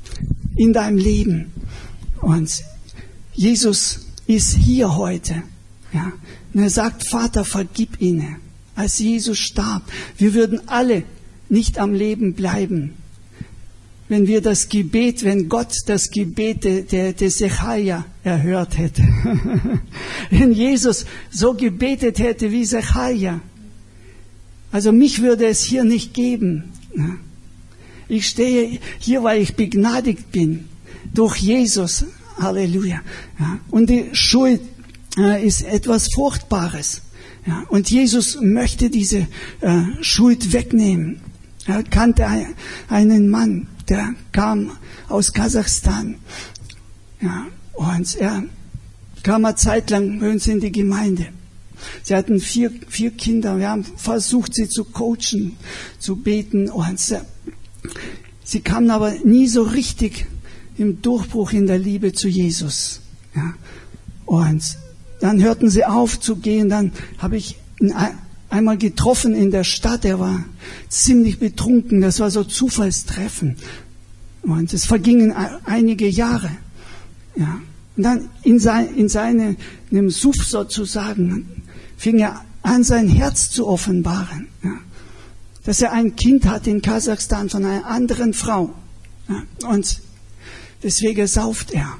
in deinem Leben. Und Jesus ist hier heute. Ja. Und er sagt, Vater, vergib ihnen. Als Jesus starb, wir würden alle nicht am Leben bleiben, wenn wir das Gebet, wenn Gott das Gebet der, der, der Sechaja erhört hätte. Wenn Jesus so gebetet hätte wie Sechaja. Also mich würde es hier nicht geben. Ich stehe hier, weil ich begnadigt bin durch Jesus. Halleluja. Und die Schuld ist etwas Furchtbares. Und Jesus möchte diese Schuld wegnehmen. Er kannte einen Mann, der kam aus Kasachstan. Ja, und er kam eine Zeit lang bei uns in die Gemeinde. Sie hatten vier, vier Kinder. Wir haben versucht, sie zu coachen, zu beten. Und sie, sie kamen aber nie so richtig im Durchbruch in der Liebe zu Jesus. Ja, und dann hörten sie auf zu gehen. Dann habe ich ihn einmal getroffen in der Stadt. Er war ziemlich betrunken. Das war so Zufallstreffen. Und es vergingen einige Jahre. Ja. Und dann in, sein, in seinem Suff sozusagen fing er an, sein Herz zu offenbaren. Ja. Dass er ein Kind hat in Kasachstan von einer anderen Frau. Ja. Und deswegen sauft er.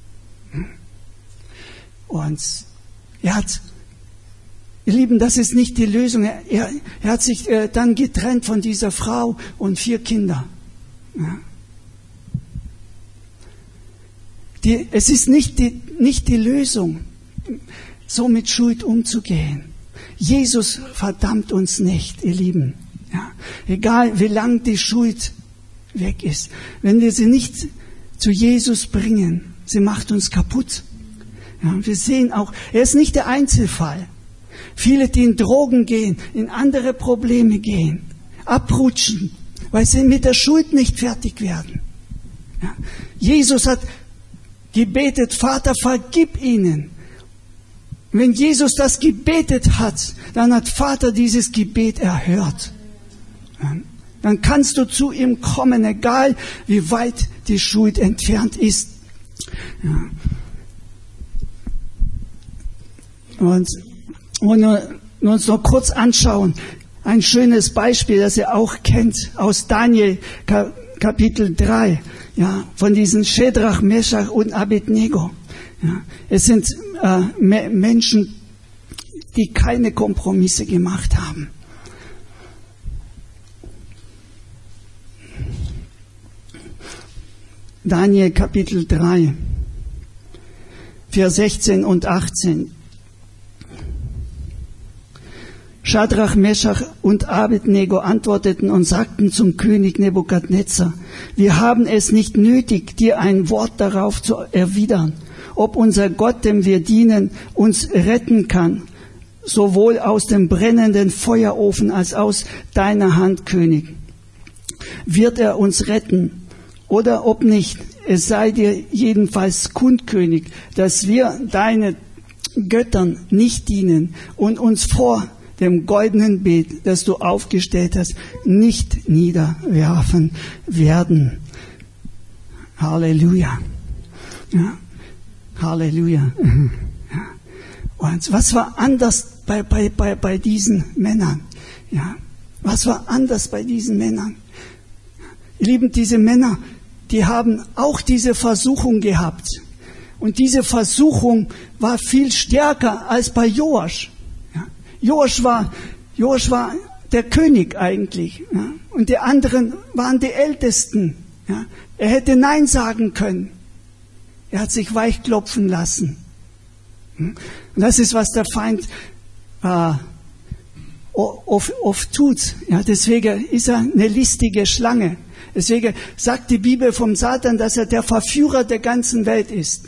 Und er hat, ihr Lieben, das ist nicht die Lösung. Er, er, er hat sich äh, dann getrennt von dieser Frau und vier Kinder. Ja. Die, es ist nicht die, nicht die Lösung, so mit Schuld umzugehen. Jesus verdammt uns nicht, ihr Lieben. Ja. Egal, wie lang die Schuld weg ist. Wenn wir sie nicht zu Jesus bringen, sie macht uns kaputt. Ja, wir sehen auch, er ist nicht der Einzelfall. Viele, die in Drogen gehen, in andere Probleme gehen, abrutschen, weil sie mit der Schuld nicht fertig werden. Ja. Jesus hat gebetet, Vater, vergib ihnen. Wenn Jesus das gebetet hat, dann hat Vater dieses Gebet erhört. Ja. Dann kannst du zu ihm kommen, egal wie weit die Schuld entfernt ist. Ja. Und wollen wir uns noch kurz anschauen. Ein schönes Beispiel, das ihr auch kennt, aus Daniel Kapitel drei, ja, von diesen Schedrach, Meschach und Abednego. Ja, es sind äh, Menschen, die keine Kompromisse gemacht haben. Daniel Kapitel drei, Vers sechzehn und achtzehn. Schadrach, Meschach und Abednego antworteten und sagten zum König Nebukadnezar, wir haben es nicht nötig, dir ein Wort darauf zu erwidern, ob unser Gott, dem wir dienen, uns retten kann, sowohl aus dem brennenden Feuerofen als aus deiner Hand, König. Wird er uns retten oder ob nicht? Es sei dir jedenfalls kund, König, dass wir deine Göttern nicht dienen und uns vor dem goldenen Bild, das du aufgestellt hast, nicht niederwerfen werden. Halleluja. Ja. Halleluja. Ja. Und was war anders bei, bei, bei, bei diesen Männern? Ja. Was war anders bei diesen Männern? Ihr Lieben, diese Männer, die haben auch diese Versuchung gehabt. Und diese Versuchung war viel stärker als bei Joasch. Joasch war, Joasch war der König eigentlich. Ja. Und die anderen waren die Ältesten. Ja. Er hätte Nein sagen können. Er hat sich weichklopfen lassen. Und das ist, was der Feind äh, oft, oft tut. Ja, deswegen ist er eine listige Schlange. Deswegen sagt die Bibel vom Satan, dass er der Verführer der ganzen Welt ist.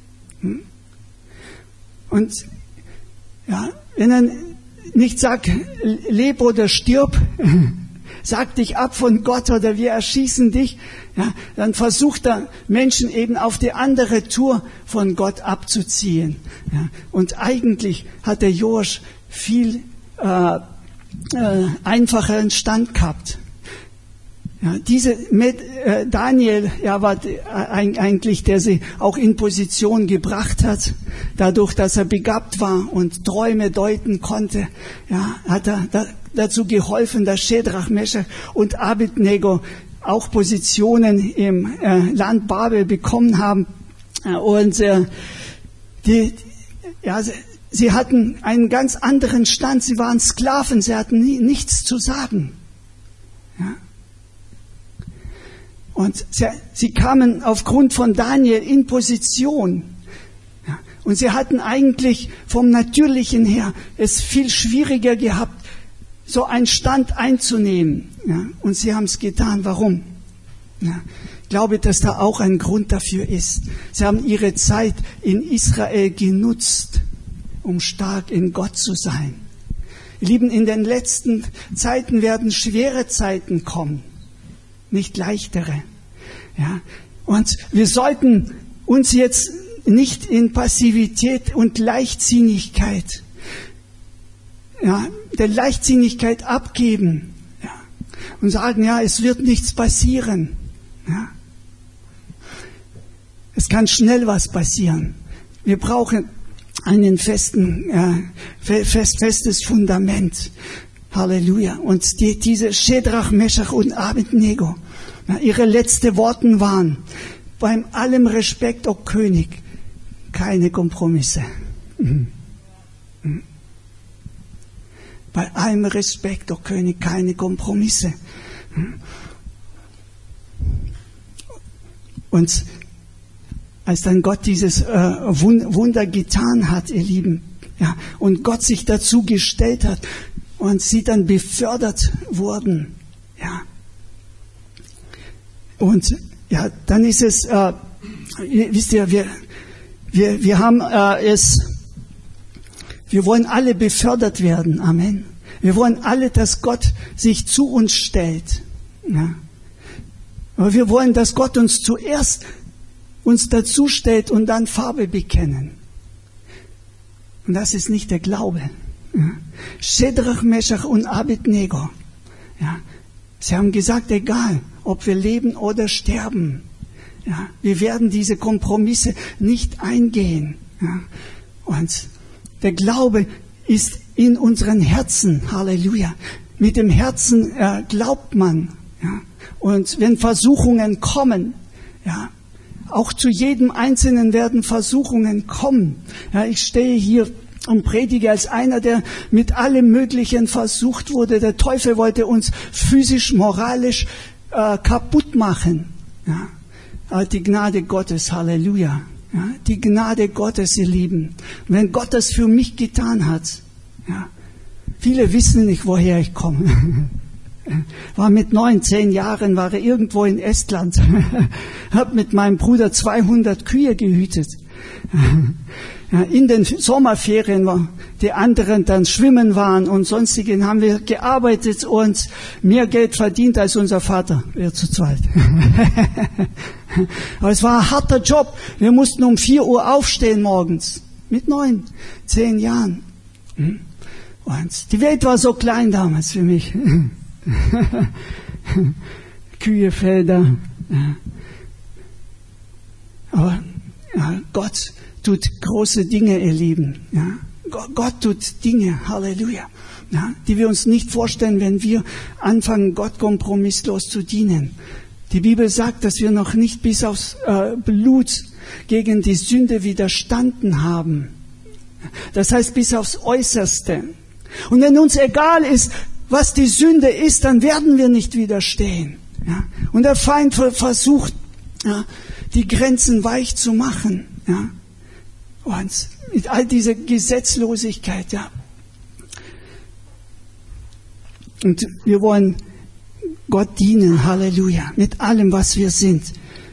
Und ja, wenn er nicht sagt, leb oder stirb, sag dich ab von Gott oder wir erschießen dich, ja, dann versucht er Menschen eben auf die andere Tour von Gott abzuziehen. Ja. Und eigentlich hat der Joasch viel äh, äh, einfacheren Stand gehabt. Ja, diese mit, äh, Daniel, ja, war äh, eigentlich, der sie auch in Position gebracht hat, dadurch, dass er begabt war und Träume deuten konnte, ja, hat er da, dazu geholfen, dass Schedrach, Meschach und Abednego auch Positionen im äh, Land Babel bekommen haben. Äh, und äh, die, ja, sie, sie hatten einen ganz anderen Stand. Sie waren Sklaven, sie hatten nie, nichts zu sagen. Ja. Und sie, sie kamen aufgrund von Daniel in Position. Ja. Und sie hatten eigentlich vom Natürlichen her es viel schwieriger gehabt, so einen Stand einzunehmen. Ja. Und sie haben es getan. Warum? Ja. Ich glaube, dass da auch ein Grund dafür ist. Sie haben ihre Zeit in Israel genutzt, um stark in Gott zu sein. Ihr Lieben, in den letzten Zeiten werden schwere Zeiten kommen, nicht leichtere. Ja, und wir sollten uns jetzt nicht in Passivität und Leichtsinnigkeit, ja, der Leichtsinnigkeit abgeben, ja, und sagen, ja, es wird nichts passieren. Ja. Es kann schnell was passieren. Wir brauchen einen festen, äh, fest, festes Fundament. Halleluja. Und die, diese Schedrach, Meschach und Abednego, ja, ihre letzten Worte waren, beim allem Respekt, o König, keine Kompromisse. Mhm. Mhm. Bei allem Respekt, o König, keine Kompromisse. Mhm. Und als dann Gott dieses äh, Wunder getan hat, ihr Lieben, ja, und Gott sich dazu gestellt hat und sie dann befördert wurden, ja, und ja, dann ist es, äh, wisst ihr, wir wir wir haben äh, es, wir wollen alle befördert werden, Amen. Wir wollen alle, dass Gott sich zu uns stellt, ja. Aber wir wollen, dass Gott uns zuerst uns dazu stellt und dann Farbe bekennen. Und das ist nicht der Glaube. Ja. Schedrach, Meschach und Abednego. Ja. Sie haben gesagt, egal, ob wir leben oder sterben, ja, wir werden diese Kompromisse nicht eingehen. Ja. Und der Glaube ist in unseren Herzen. Halleluja. Mit dem Herzen äh, glaubt man. Ja. Und wenn Versuchungen kommen, ja, auch zu jedem Einzelnen werden Versuchungen kommen. Ja, ich stehe hier und predige als einer, der mit allem Möglichen versucht wurde. Der Teufel wollte uns physisch, moralisch äh, kaputt machen. Ja, aber die Gnade Gottes, Halleluja. Ja, die Gnade Gottes, ihr Lieben. Und wenn Gott das für mich getan hat, ja, viele wissen nicht, woher ich komme. War mit neun, zehn Jahren, war er irgendwo in Estland, habe mit meinem Bruder zweihundert Kühe gehütet. In den Sommerferien, wo die anderen dann schwimmen waren und sonstigen, haben wir gearbeitet und mehr Geld verdient als unser Vater, wir zu zweit. Aber es war ein harter Job. Wir mussten um vier Uhr aufstehen morgens, mit neun, zehn Jahren. Und die Welt war so klein damals für mich. Kühe, Felder. Ja. Aber ja, Gott tut große Dinge, ihr Lieben. Ja. Gott, Gott tut Dinge, Halleluja, ja, die wir uns nicht vorstellen, wenn wir anfangen, Gott kompromisslos zu dienen. Die Bibel sagt, dass wir noch nicht bis aufs äh, Blut gegen die Sünde widerstanden haben. Das heißt, bis aufs Äußerste. Und wenn uns egal ist, was die Sünde ist, dann werden wir nicht widerstehen. Ja? Und der Feind versucht, ja, die Grenzen weich zu machen. Ja? Und mit all dieser Gesetzlosigkeit. Ja. Und wir wollen Gott dienen, Halleluja, mit allem, was wir sind.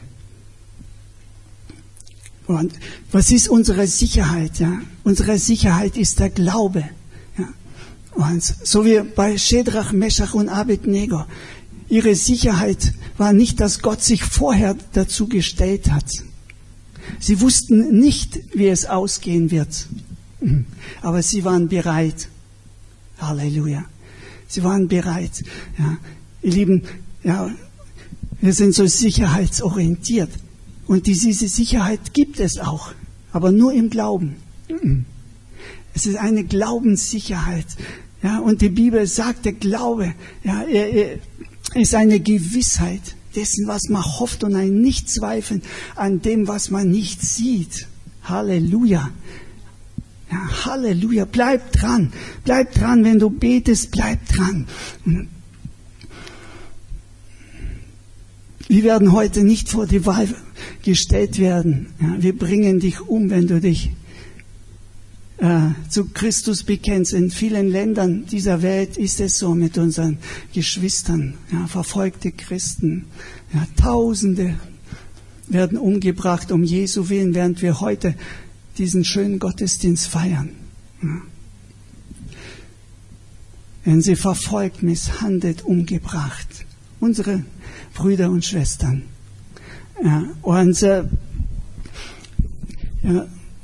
Und was ist unsere Sicherheit? Ja? Unsere Sicherheit ist der Glaube. Und so wie bei Schedrach, Meschach und Abednego. Ihre Sicherheit war nicht, dass Gott sich vorher dazu gestellt hat. Sie wussten nicht, wie es ausgehen wird. Aber sie waren bereit. Halleluja. Sie waren bereit. Ja. Ihr Lieben, ja, Wir sind so sicherheitsorientiert. Und diese Sicherheit gibt es auch, aber nur im Glauben. Es ist eine Glaubenssicherheit. Ja, und die Bibel sagt, der Glaube, ja, er, er ist eine Gewissheit dessen, was man hofft und ein Nichtzweifeln an dem, was man nicht sieht. Halleluja. Ja, Halleluja. Bleib dran. Bleib dran, wenn du betest, bleib dran. Wir werden heute nicht vor die Wahl gestellt werden. Ja, wir bringen dich um, wenn du dich äh, zu Christus bekennst. In vielen Ländern dieser Welt ist es so mit unseren Geschwistern, ja, verfolgte Christen. Ja, Tausende werden umgebracht um Jesu Willen, während wir heute diesen schönen Gottesdienst feiern. Ja. Werden sie verfolgt, misshandelt, umgebracht. Unsere Brüder und Schwestern. Ja, und äh, ja,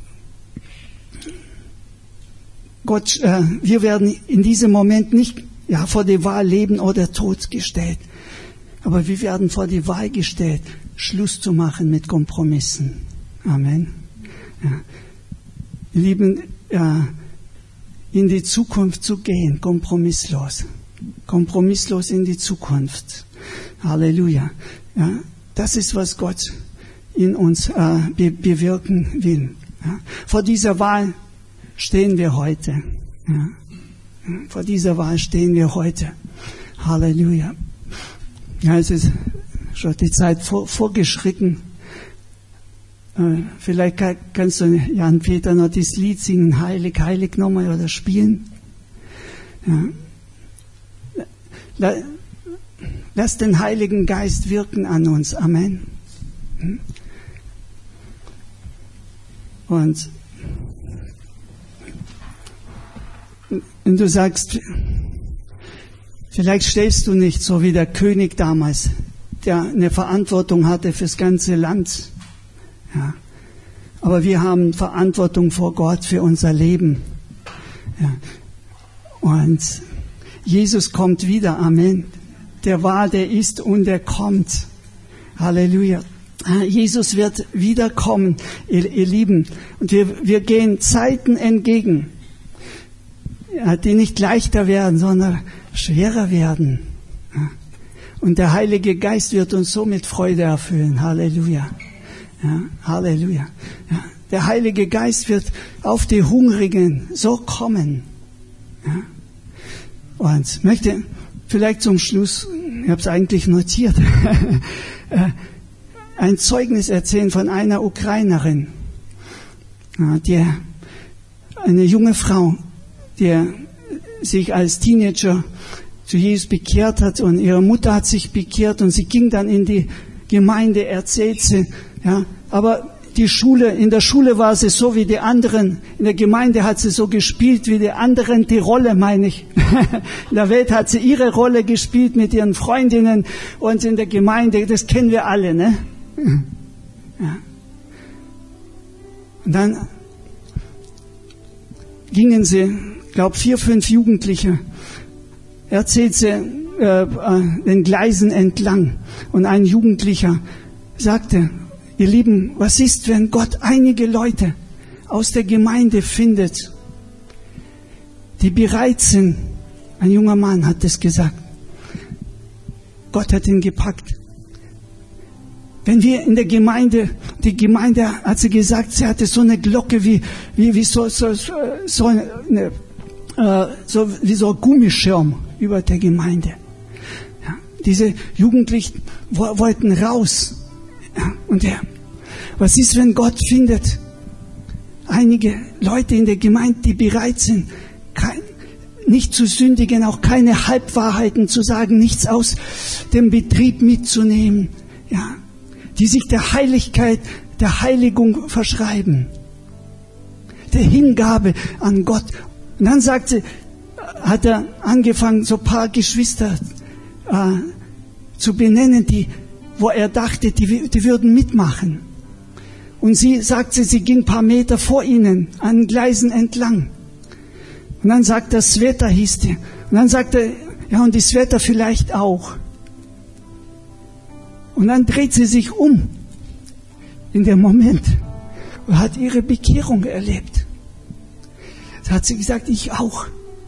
Gott, äh, wir werden in diesem Moment nicht ja, vor die Wahl Leben oder Tod gestellt, aber wir werden vor die Wahl gestellt, Schluss zu machen mit Kompromissen. Amen. Ja. Wir lieben, ja, in die Zukunft zu gehen, kompromisslos. Kompromisslos in die Zukunft. Halleluja. Ja, das ist, was Gott in uns äh, be- bewirken will. Ja. Vor dieser Wahl stehen wir heute. Ja. Vor dieser Wahl stehen wir heute. Halleluja. Ja, es ist schon die Zeit vor, vorgeschritten. Äh, vielleicht kann, kannst du, Jan-Peter, noch das Lied singen, Heilig, Heilig nochmal oder spielen. Ja. La, Lass den Heiligen Geist wirken an uns. Amen. Und wenn du sagst, vielleicht stehst du nicht so wie der König damals, der eine Verantwortung hatte fürs ganze Land. Ja. Aber wir haben Verantwortung vor Gott für unser Leben. Ja. Und Jesus kommt wieder. Amen. Der war, der ist und der kommt. Halleluja. Jesus wird wiederkommen, ihr, ihr Lieben. Und wir, wir gehen Zeiten entgegen, ja, die nicht leichter werden, sondern schwerer werden. Ja. Und der Heilige Geist wird uns so mit Freude erfüllen. Halleluja. Ja, Halleluja. Ja. Der Heilige Geist wird auf die Hungrigen so kommen. Ja. Und möchte vielleicht zum Schluss, ich habe es eigentlich notiert, ein Zeugnis erzählen von einer Ukrainerin, die, eine junge Frau, die sich als Teenager zu Jesus bekehrt hat und ihre Mutter hat sich bekehrt und sie ging dann in die Gemeinde, erzählt sie, ja, aber die Schule, in der Schule war sie so wie die anderen, in der Gemeinde hat sie so gespielt wie die anderen, die Rolle meine ich. In der Welt hat sie ihre Rolle gespielt mit ihren Freundinnen und in der Gemeinde, das kennen wir alle, ne? Ja. Und dann gingen sie, glaube vier, fünf Jugendliche, erzählt sie äh, den Gleisen entlang und ein Jugendlicher sagte, ihr Lieben, was ist, wenn Gott einige Leute aus der Gemeinde findet, die bereit sind? Ein junger Mann hat das gesagt. Gott hat ihn gepackt. Wenn wir in der Gemeinde, die Gemeinde, hat sie gesagt, sie hatte so eine Glocke wie, wie, wie so, so, so, eine, äh, so, wie so ein Gummischirm über der Gemeinde. Ja, diese Jugendlichen wo, wollten raus. Ja, und er, was ist, wenn Gott findet einige Leute in der Gemeinde, die bereit sind, kein, nicht zu sündigen, auch keine Halbwahrheiten zu sagen, nichts aus dem Betrieb mitzunehmen, ja, die sich der Heiligkeit, der Heiligung verschreiben, der Hingabe an Gott. Und dann sagt sie, hat er angefangen, so ein paar Geschwister äh, zu benennen, die wo er dachte, die, die würden mitmachen. Und sie sagte, sie ging ein paar Meter vor ihnen, an Gleisen entlang. Und dann sagt er, Sveta hieß die. Und dann sagt er, ja, und die Sveta vielleicht auch. Und dann dreht sie sich um in dem Moment und hat ihre Bekehrung erlebt. Da hat sie gesagt, ich auch.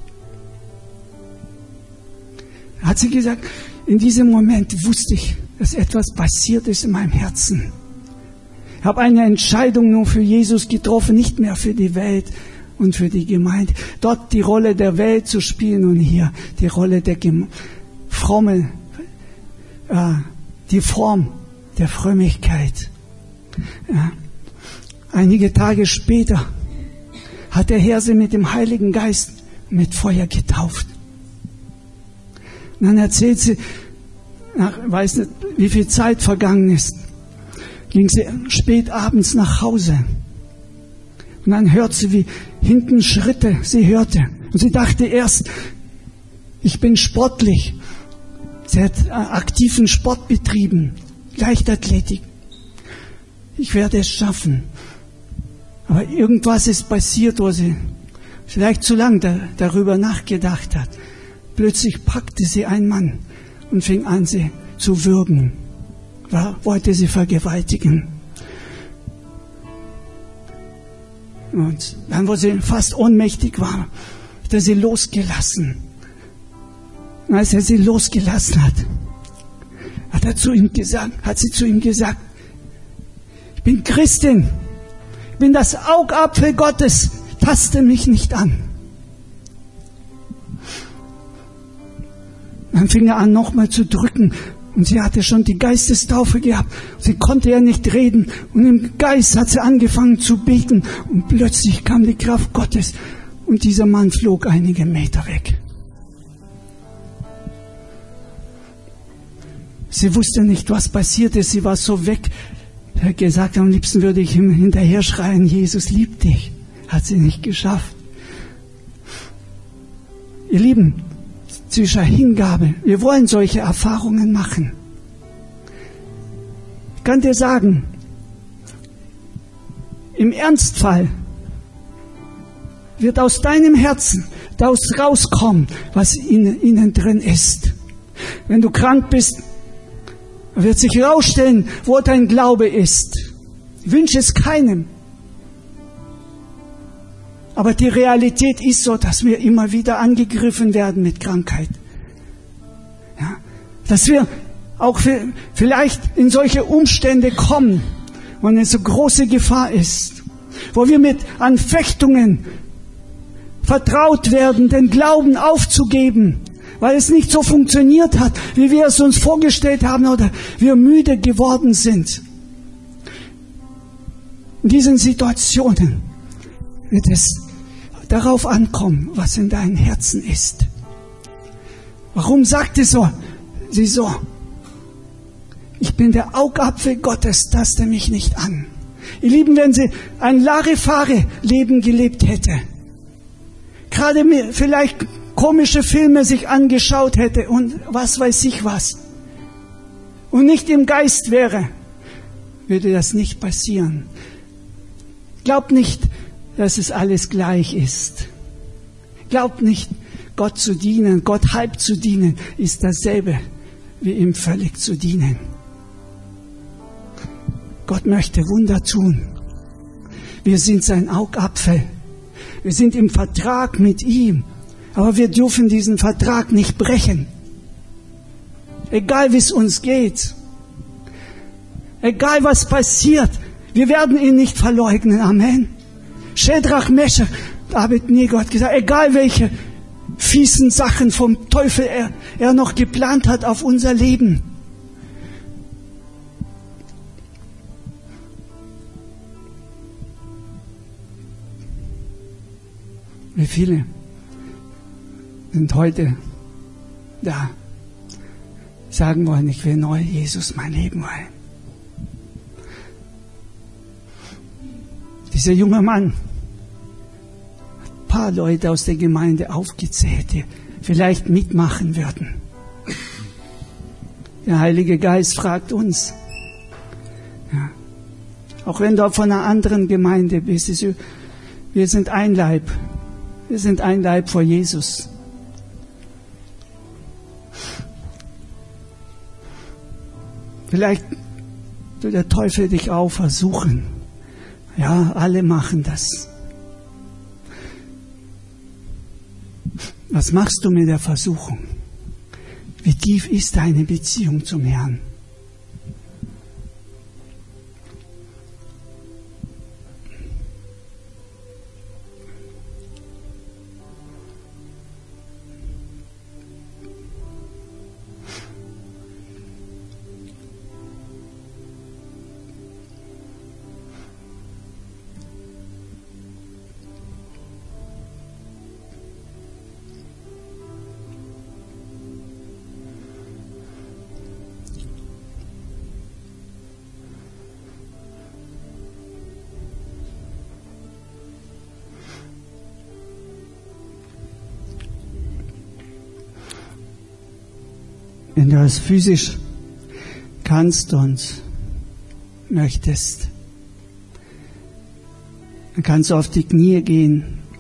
Da hat sie gesagt, in diesem Moment wusste ich, dass etwas passiert ist in meinem Herzen. Ich habe eine Entscheidung nur für Jesus getroffen, nicht mehr für die Welt und für die Gemeinde. Dort die Rolle der Welt zu spielen und hier die Rolle der Gem- Fromme, äh, die Form der Frömmigkeit. Ja. Einige Tage später hat der Herr sie mit dem Heiligen Geist mit Feuer getauft. Und dann erzählt sie, nach, weiß nicht, wie viel Zeit vergangen ist, ging sie spät abends nach Hause. Und dann hört sie, wie hinten Schritte sie hörte. Und sie dachte erst, ich bin sportlich. Sie hat aktiven Sport betrieben, Leichtathletik. Ich werde es schaffen. Aber irgendwas ist passiert, wo sie vielleicht zu lang da, darüber nachgedacht hat. Plötzlich packte sie einen Mann und fing an, sie zu würgen. War, wollte sie vergewaltigen. Und dann, wo sie fast ohnmächtig war, hat er sie losgelassen. Und als er sie losgelassen hat, hat er zu ihm gesagt, hat sie zu ihm gesagt, ich bin Christin, ich bin das Augapfel Gottes, taste mich nicht an. Dann fing er an, nochmal zu drücken. Und sie hatte schon die Geistestaufe gehabt. Sie konnte ja nicht reden. Und im Geist hat sie angefangen zu beten. Und plötzlich kam die Kraft Gottes. Und dieser Mann flog einige Meter weg. Sie wusste nicht, was passiert ist. Sie war so weg. Er hat gesagt, am liebsten würde ich ihm hinterher schreien, Jesus liebt dich. Hat sie nicht geschafft. Ihr Lieben, zwischen Hingabe. Wir wollen solche Erfahrungen machen. Ich kann dir sagen, im Ernstfall wird aus deinem Herzen das rauskommen, was in, innen drin ist. Wenn du krank bist, wird sich herausstellen, wo dein Glaube ist. Ich wünsche es keinem. Aber die Realität ist so, dass wir immer wieder angegriffen werden mit Krankheit. Ja, dass wir auch für, vielleicht in solche Umstände kommen, wo eine so große Gefahr ist, wo wir mit Anfechtungen vertraut werden, den Glauben aufzugeben, weil es nicht so funktioniert hat, wie wir es uns vorgestellt haben oder wir müde geworden sind. In diesen Situationen wird es darauf ankommen, was in deinem Herzen ist. Warum sagt es so? Sie so, ich bin der Augapfel Gottes, taste mich nicht an. Ihr Lieben, wenn sie ein Larifare-Leben gelebt hätte, gerade mir vielleicht komische Filme sich angeschaut hätte und was weiß ich was, und nicht im Geist wäre, würde das nicht passieren. Glaubt nicht, dass es alles gleich ist. Glaubt nicht, Gott zu dienen, Gott halb zu dienen, ist dasselbe wie ihm völlig zu dienen. Gott möchte Wunder tun. Wir sind sein Augapfel. Wir sind im Vertrag mit ihm. Aber wir dürfen diesen Vertrag nicht brechen. Egal wie es uns geht. Egal was passiert. Wir werden ihn nicht verleugnen. Amen. Schedrach, Meschach, Abednego hat gesagt, egal welche fiesen Sachen vom Teufel er, er noch geplant hat auf unser Leben. Wie viele sind heute da, sagen wollen, ich will neu Jesus mein Leben wollen. Dieser junge Mann hat ein paar Leute aus der Gemeinde aufgezählt, die vielleicht mitmachen würden. Der Heilige Geist fragt uns, ja, auch wenn du von einer anderen Gemeinde bist, ist, wir sind ein Leib. Wir sind ein Leib vor Jesus. Vielleicht tut der Teufel dich auch versuchen. Ja, alle machen das. Was machst du mit der Versuchung? Wie tief ist deine Beziehung zum Herrn? Wenn du es physisch kannst und möchtest, dann kannst du auf die Knie gehen.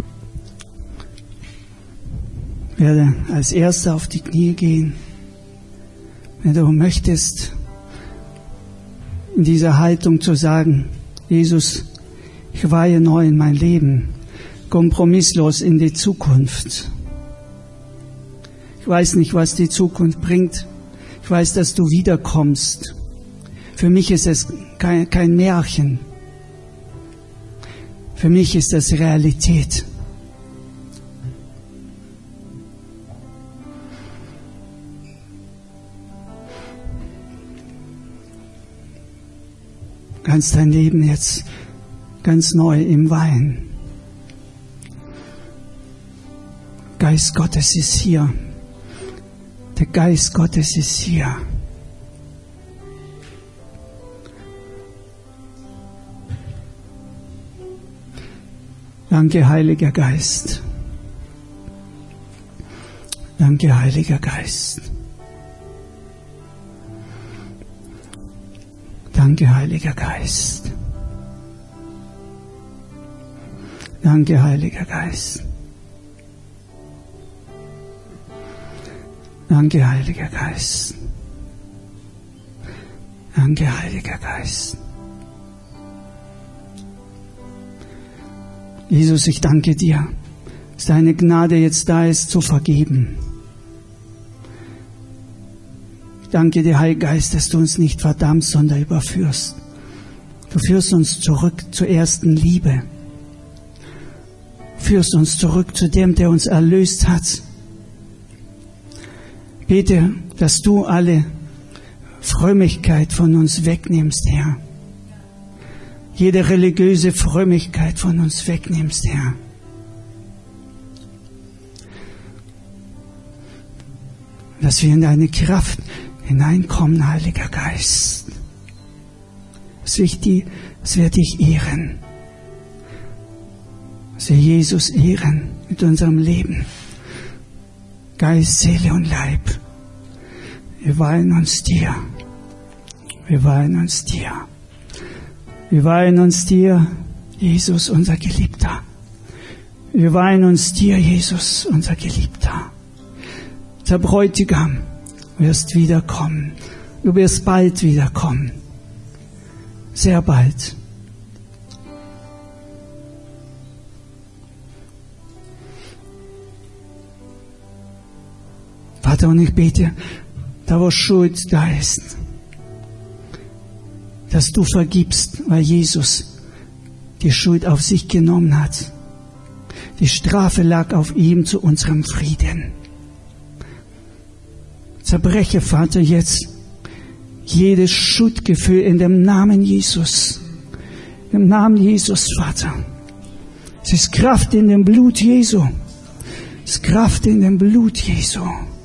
Ich werde als Erster auf die Knie gehen. Wenn du möchtest, in dieser Haltung zu sagen, Jesus, ich weihe neu in mein Leben, kompromisslos in die Zukunft. Ich weiß nicht, was die Zukunft bringt. Ich weiß, dass du wiederkommst. Für mich ist es kein, kein Märchen. Für mich ist das Realität. Du kannst dein Leben jetzt ganz neu im Weihen. Geist Gottes ist hier. Der Geist Gottes ist hier. Danke, Heiliger Geist. Danke, Heiliger Geist. Danke, Heiliger Geist. Danke, Heiliger Geist. Danke, Heiliger Geist. Danke, Heiliger Geist. Jesus, ich danke dir, dass deine Gnade jetzt da ist, zu vergeben. Ich danke dir, Heiliger Geist, dass du uns nicht verdammst, sondern überführst. Du führst uns zurück zur ersten Liebe. Du führst uns zurück zu dem, der uns erlöst hat. Bete, dass du alle Frömmigkeit von uns wegnimmst, Herr. Jede religiöse Frömmigkeit von uns wegnimmst, Herr. Dass wir in deine Kraft hineinkommen, Heiliger Geist. Dass wir, die, dass wir dich ehren. Dass wir Jesus ehren mit unserem Leben. Geist, Seele und Leib. Wir weihen uns dir. Wir weihen uns dir. Wir weihen uns dir, Jesus, unser Geliebter. Wir weihen uns dir, Jesus, unser Geliebter. Der Bräutigam, du wirst wiederkommen. Du wirst bald wiederkommen. Sehr bald. Vater, und ich bete, da wo Schuld da ist, dass du vergibst, weil Jesus die Schuld auf sich genommen hat. Die Strafe lag auf ihm zu unserem Frieden. Zerbreche, Vater, jetzt jedes Schuldgefühl in dem Namen Jesus. Im Namen Jesus, Vater. Es ist Kraft in dem Blut Jesu. Es ist Kraft in dem Blut Jesu.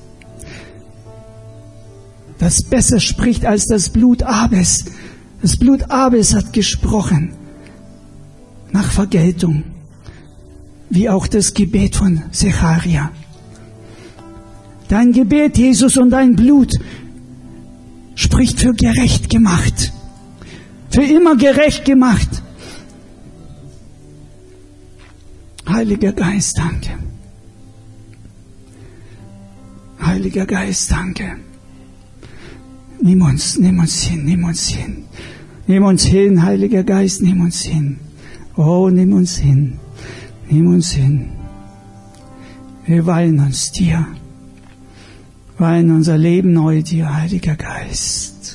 Das besser spricht als das Blut Abels. Das Blut Abels hat gesprochen nach Vergeltung, wie auch das Gebet von Secharia. Dein Gebet, Jesus, und dein Blut spricht für gerecht gemacht, für immer gerecht gemacht. Heiliger Geist, danke. Heiliger Geist, danke. Nimm uns, nimm uns hin, nimm uns hin. Nimm uns hin, Heiliger Geist, nimm uns hin. Oh, nimm uns hin, nimm uns hin. Wir weihen uns dir. Weihen unser Leben neu dir, Heiliger Geist.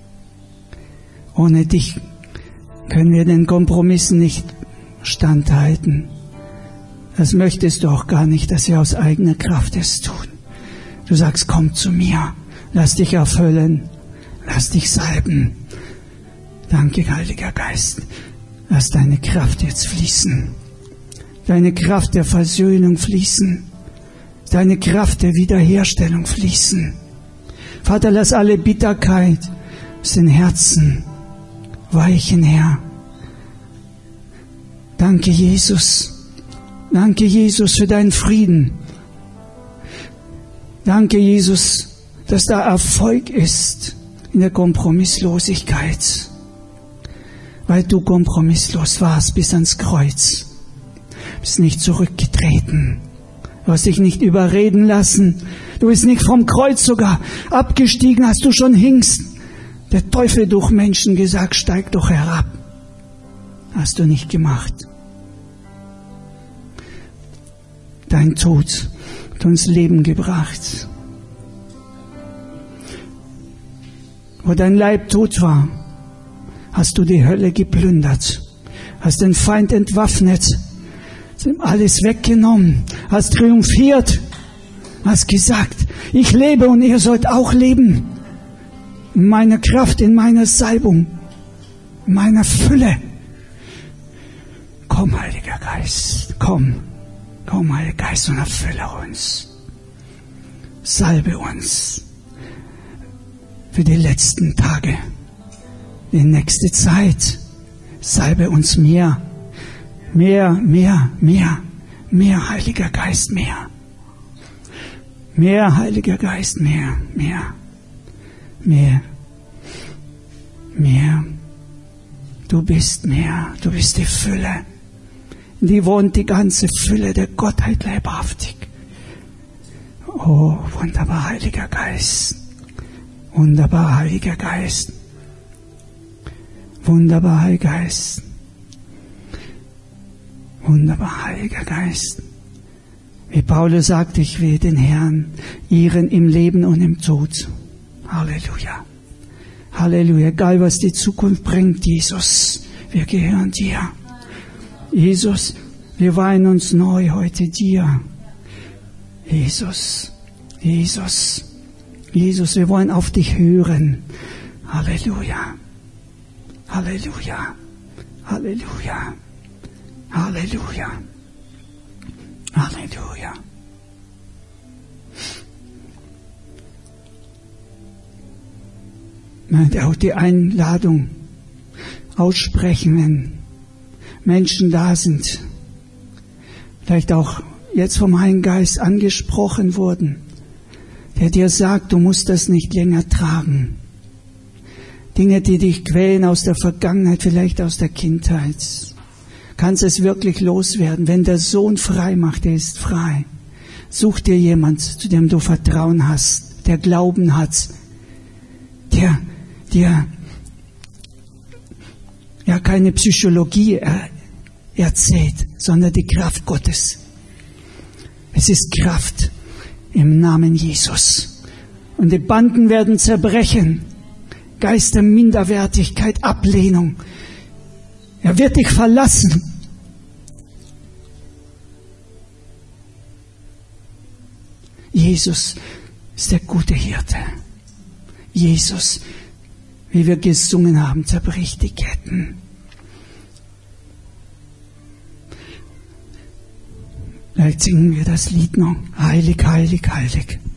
Ohne dich können wir den Kompromissen nicht standhalten. Das möchtest du auch gar nicht, dass wir aus eigener Kraft es tun. Du sagst, komm zu mir, lass dich erfüllen, lass dich salben. Danke, Heiliger Geist. Lass deine Kraft jetzt fließen. Deine Kraft der Versöhnung fließen. Deine Kraft der Wiederherstellung fließen. Vater, lass alle Bitterkeit aus den Herzen weichen, Herr. Danke, Jesus. Danke, Jesus, für deinen Frieden. Danke, Jesus, dass da Erfolg ist in der Kompromisslosigkeit. Weil du kompromisslos warst bis ans Kreuz. Bist nicht zurückgetreten. Du hast dich nicht überreden lassen. Du bist nicht vom Kreuz sogar abgestiegen, als du schon hingst. Der Teufel durch Menschen gesagt, steig doch herab. Hast du nicht gemacht. Dein Tod hat uns Leben gebracht. Wo dein Leib tot war, hast du die Hölle geplündert, hast den Feind entwaffnet, hast ihm alles weggenommen, hast triumphiert, hast gesagt, ich lebe und ihr sollt auch leben. In meiner Kraft, in meiner Salbung, in meiner Fülle. Komm, Heiliger Geist, komm, komm, Heiliger Geist, und erfülle uns. Salbe uns für die letzten Tage, die nächste Zeit. Salbe uns mehr, mehr, mehr, mehr, mehr, Heiliger Geist, mehr. Mehr, Heiliger Geist, mehr, mehr, mehr, mehr. Du bist mehr, du bist die Fülle. In dir wohnt die ganze Fülle der Gottheit leibhaftig. Oh, wunderbar, Heiliger Geist. Wunderbar, Heiliger Geist. Wunderbar, Heiliger Geist. Wunderbar, Heiliger Geist. Wie Paulus sagt, ich will den Herrn ehren im Leben und im Tod. Halleluja. Halleluja. Egal, was die Zukunft bringt, Jesus, wir gehören dir. Jesus, wir weihen uns neu heute dir. Jesus, Jesus, Jesus, wir wollen auf dich hören. Halleluja. Halleluja. Halleluja. Halleluja. Halleluja. Ich möchte auch die Einladung aussprechen, wenn Menschen da sind, vielleicht auch jetzt vom Heiligen Geist angesprochen wurden, der dir sagt, du musst das nicht länger tragen. Dinge, die dich quälen aus der Vergangenheit, vielleicht aus der Kindheit. Kannst es wirklich loswerden. Wenn der Sohn frei macht, der ist frei. Such dir jemand, zu dem du Vertrauen hast, der Glauben hat, der dir ja keine Psychologie er, erzählt, sondern die Kraft Gottes. Es ist Kraft im Namen Jesus. Und die Banden werden zerbrechen. Geist der Minderwertigkeit, Ablehnung. Er wird dich verlassen. Jesus ist der gute Hirte. Jesus, wie wir gesungen haben, zerbricht die Ketten. Vielleicht singen wir das Lied noch. Heilig, heilig, heilig.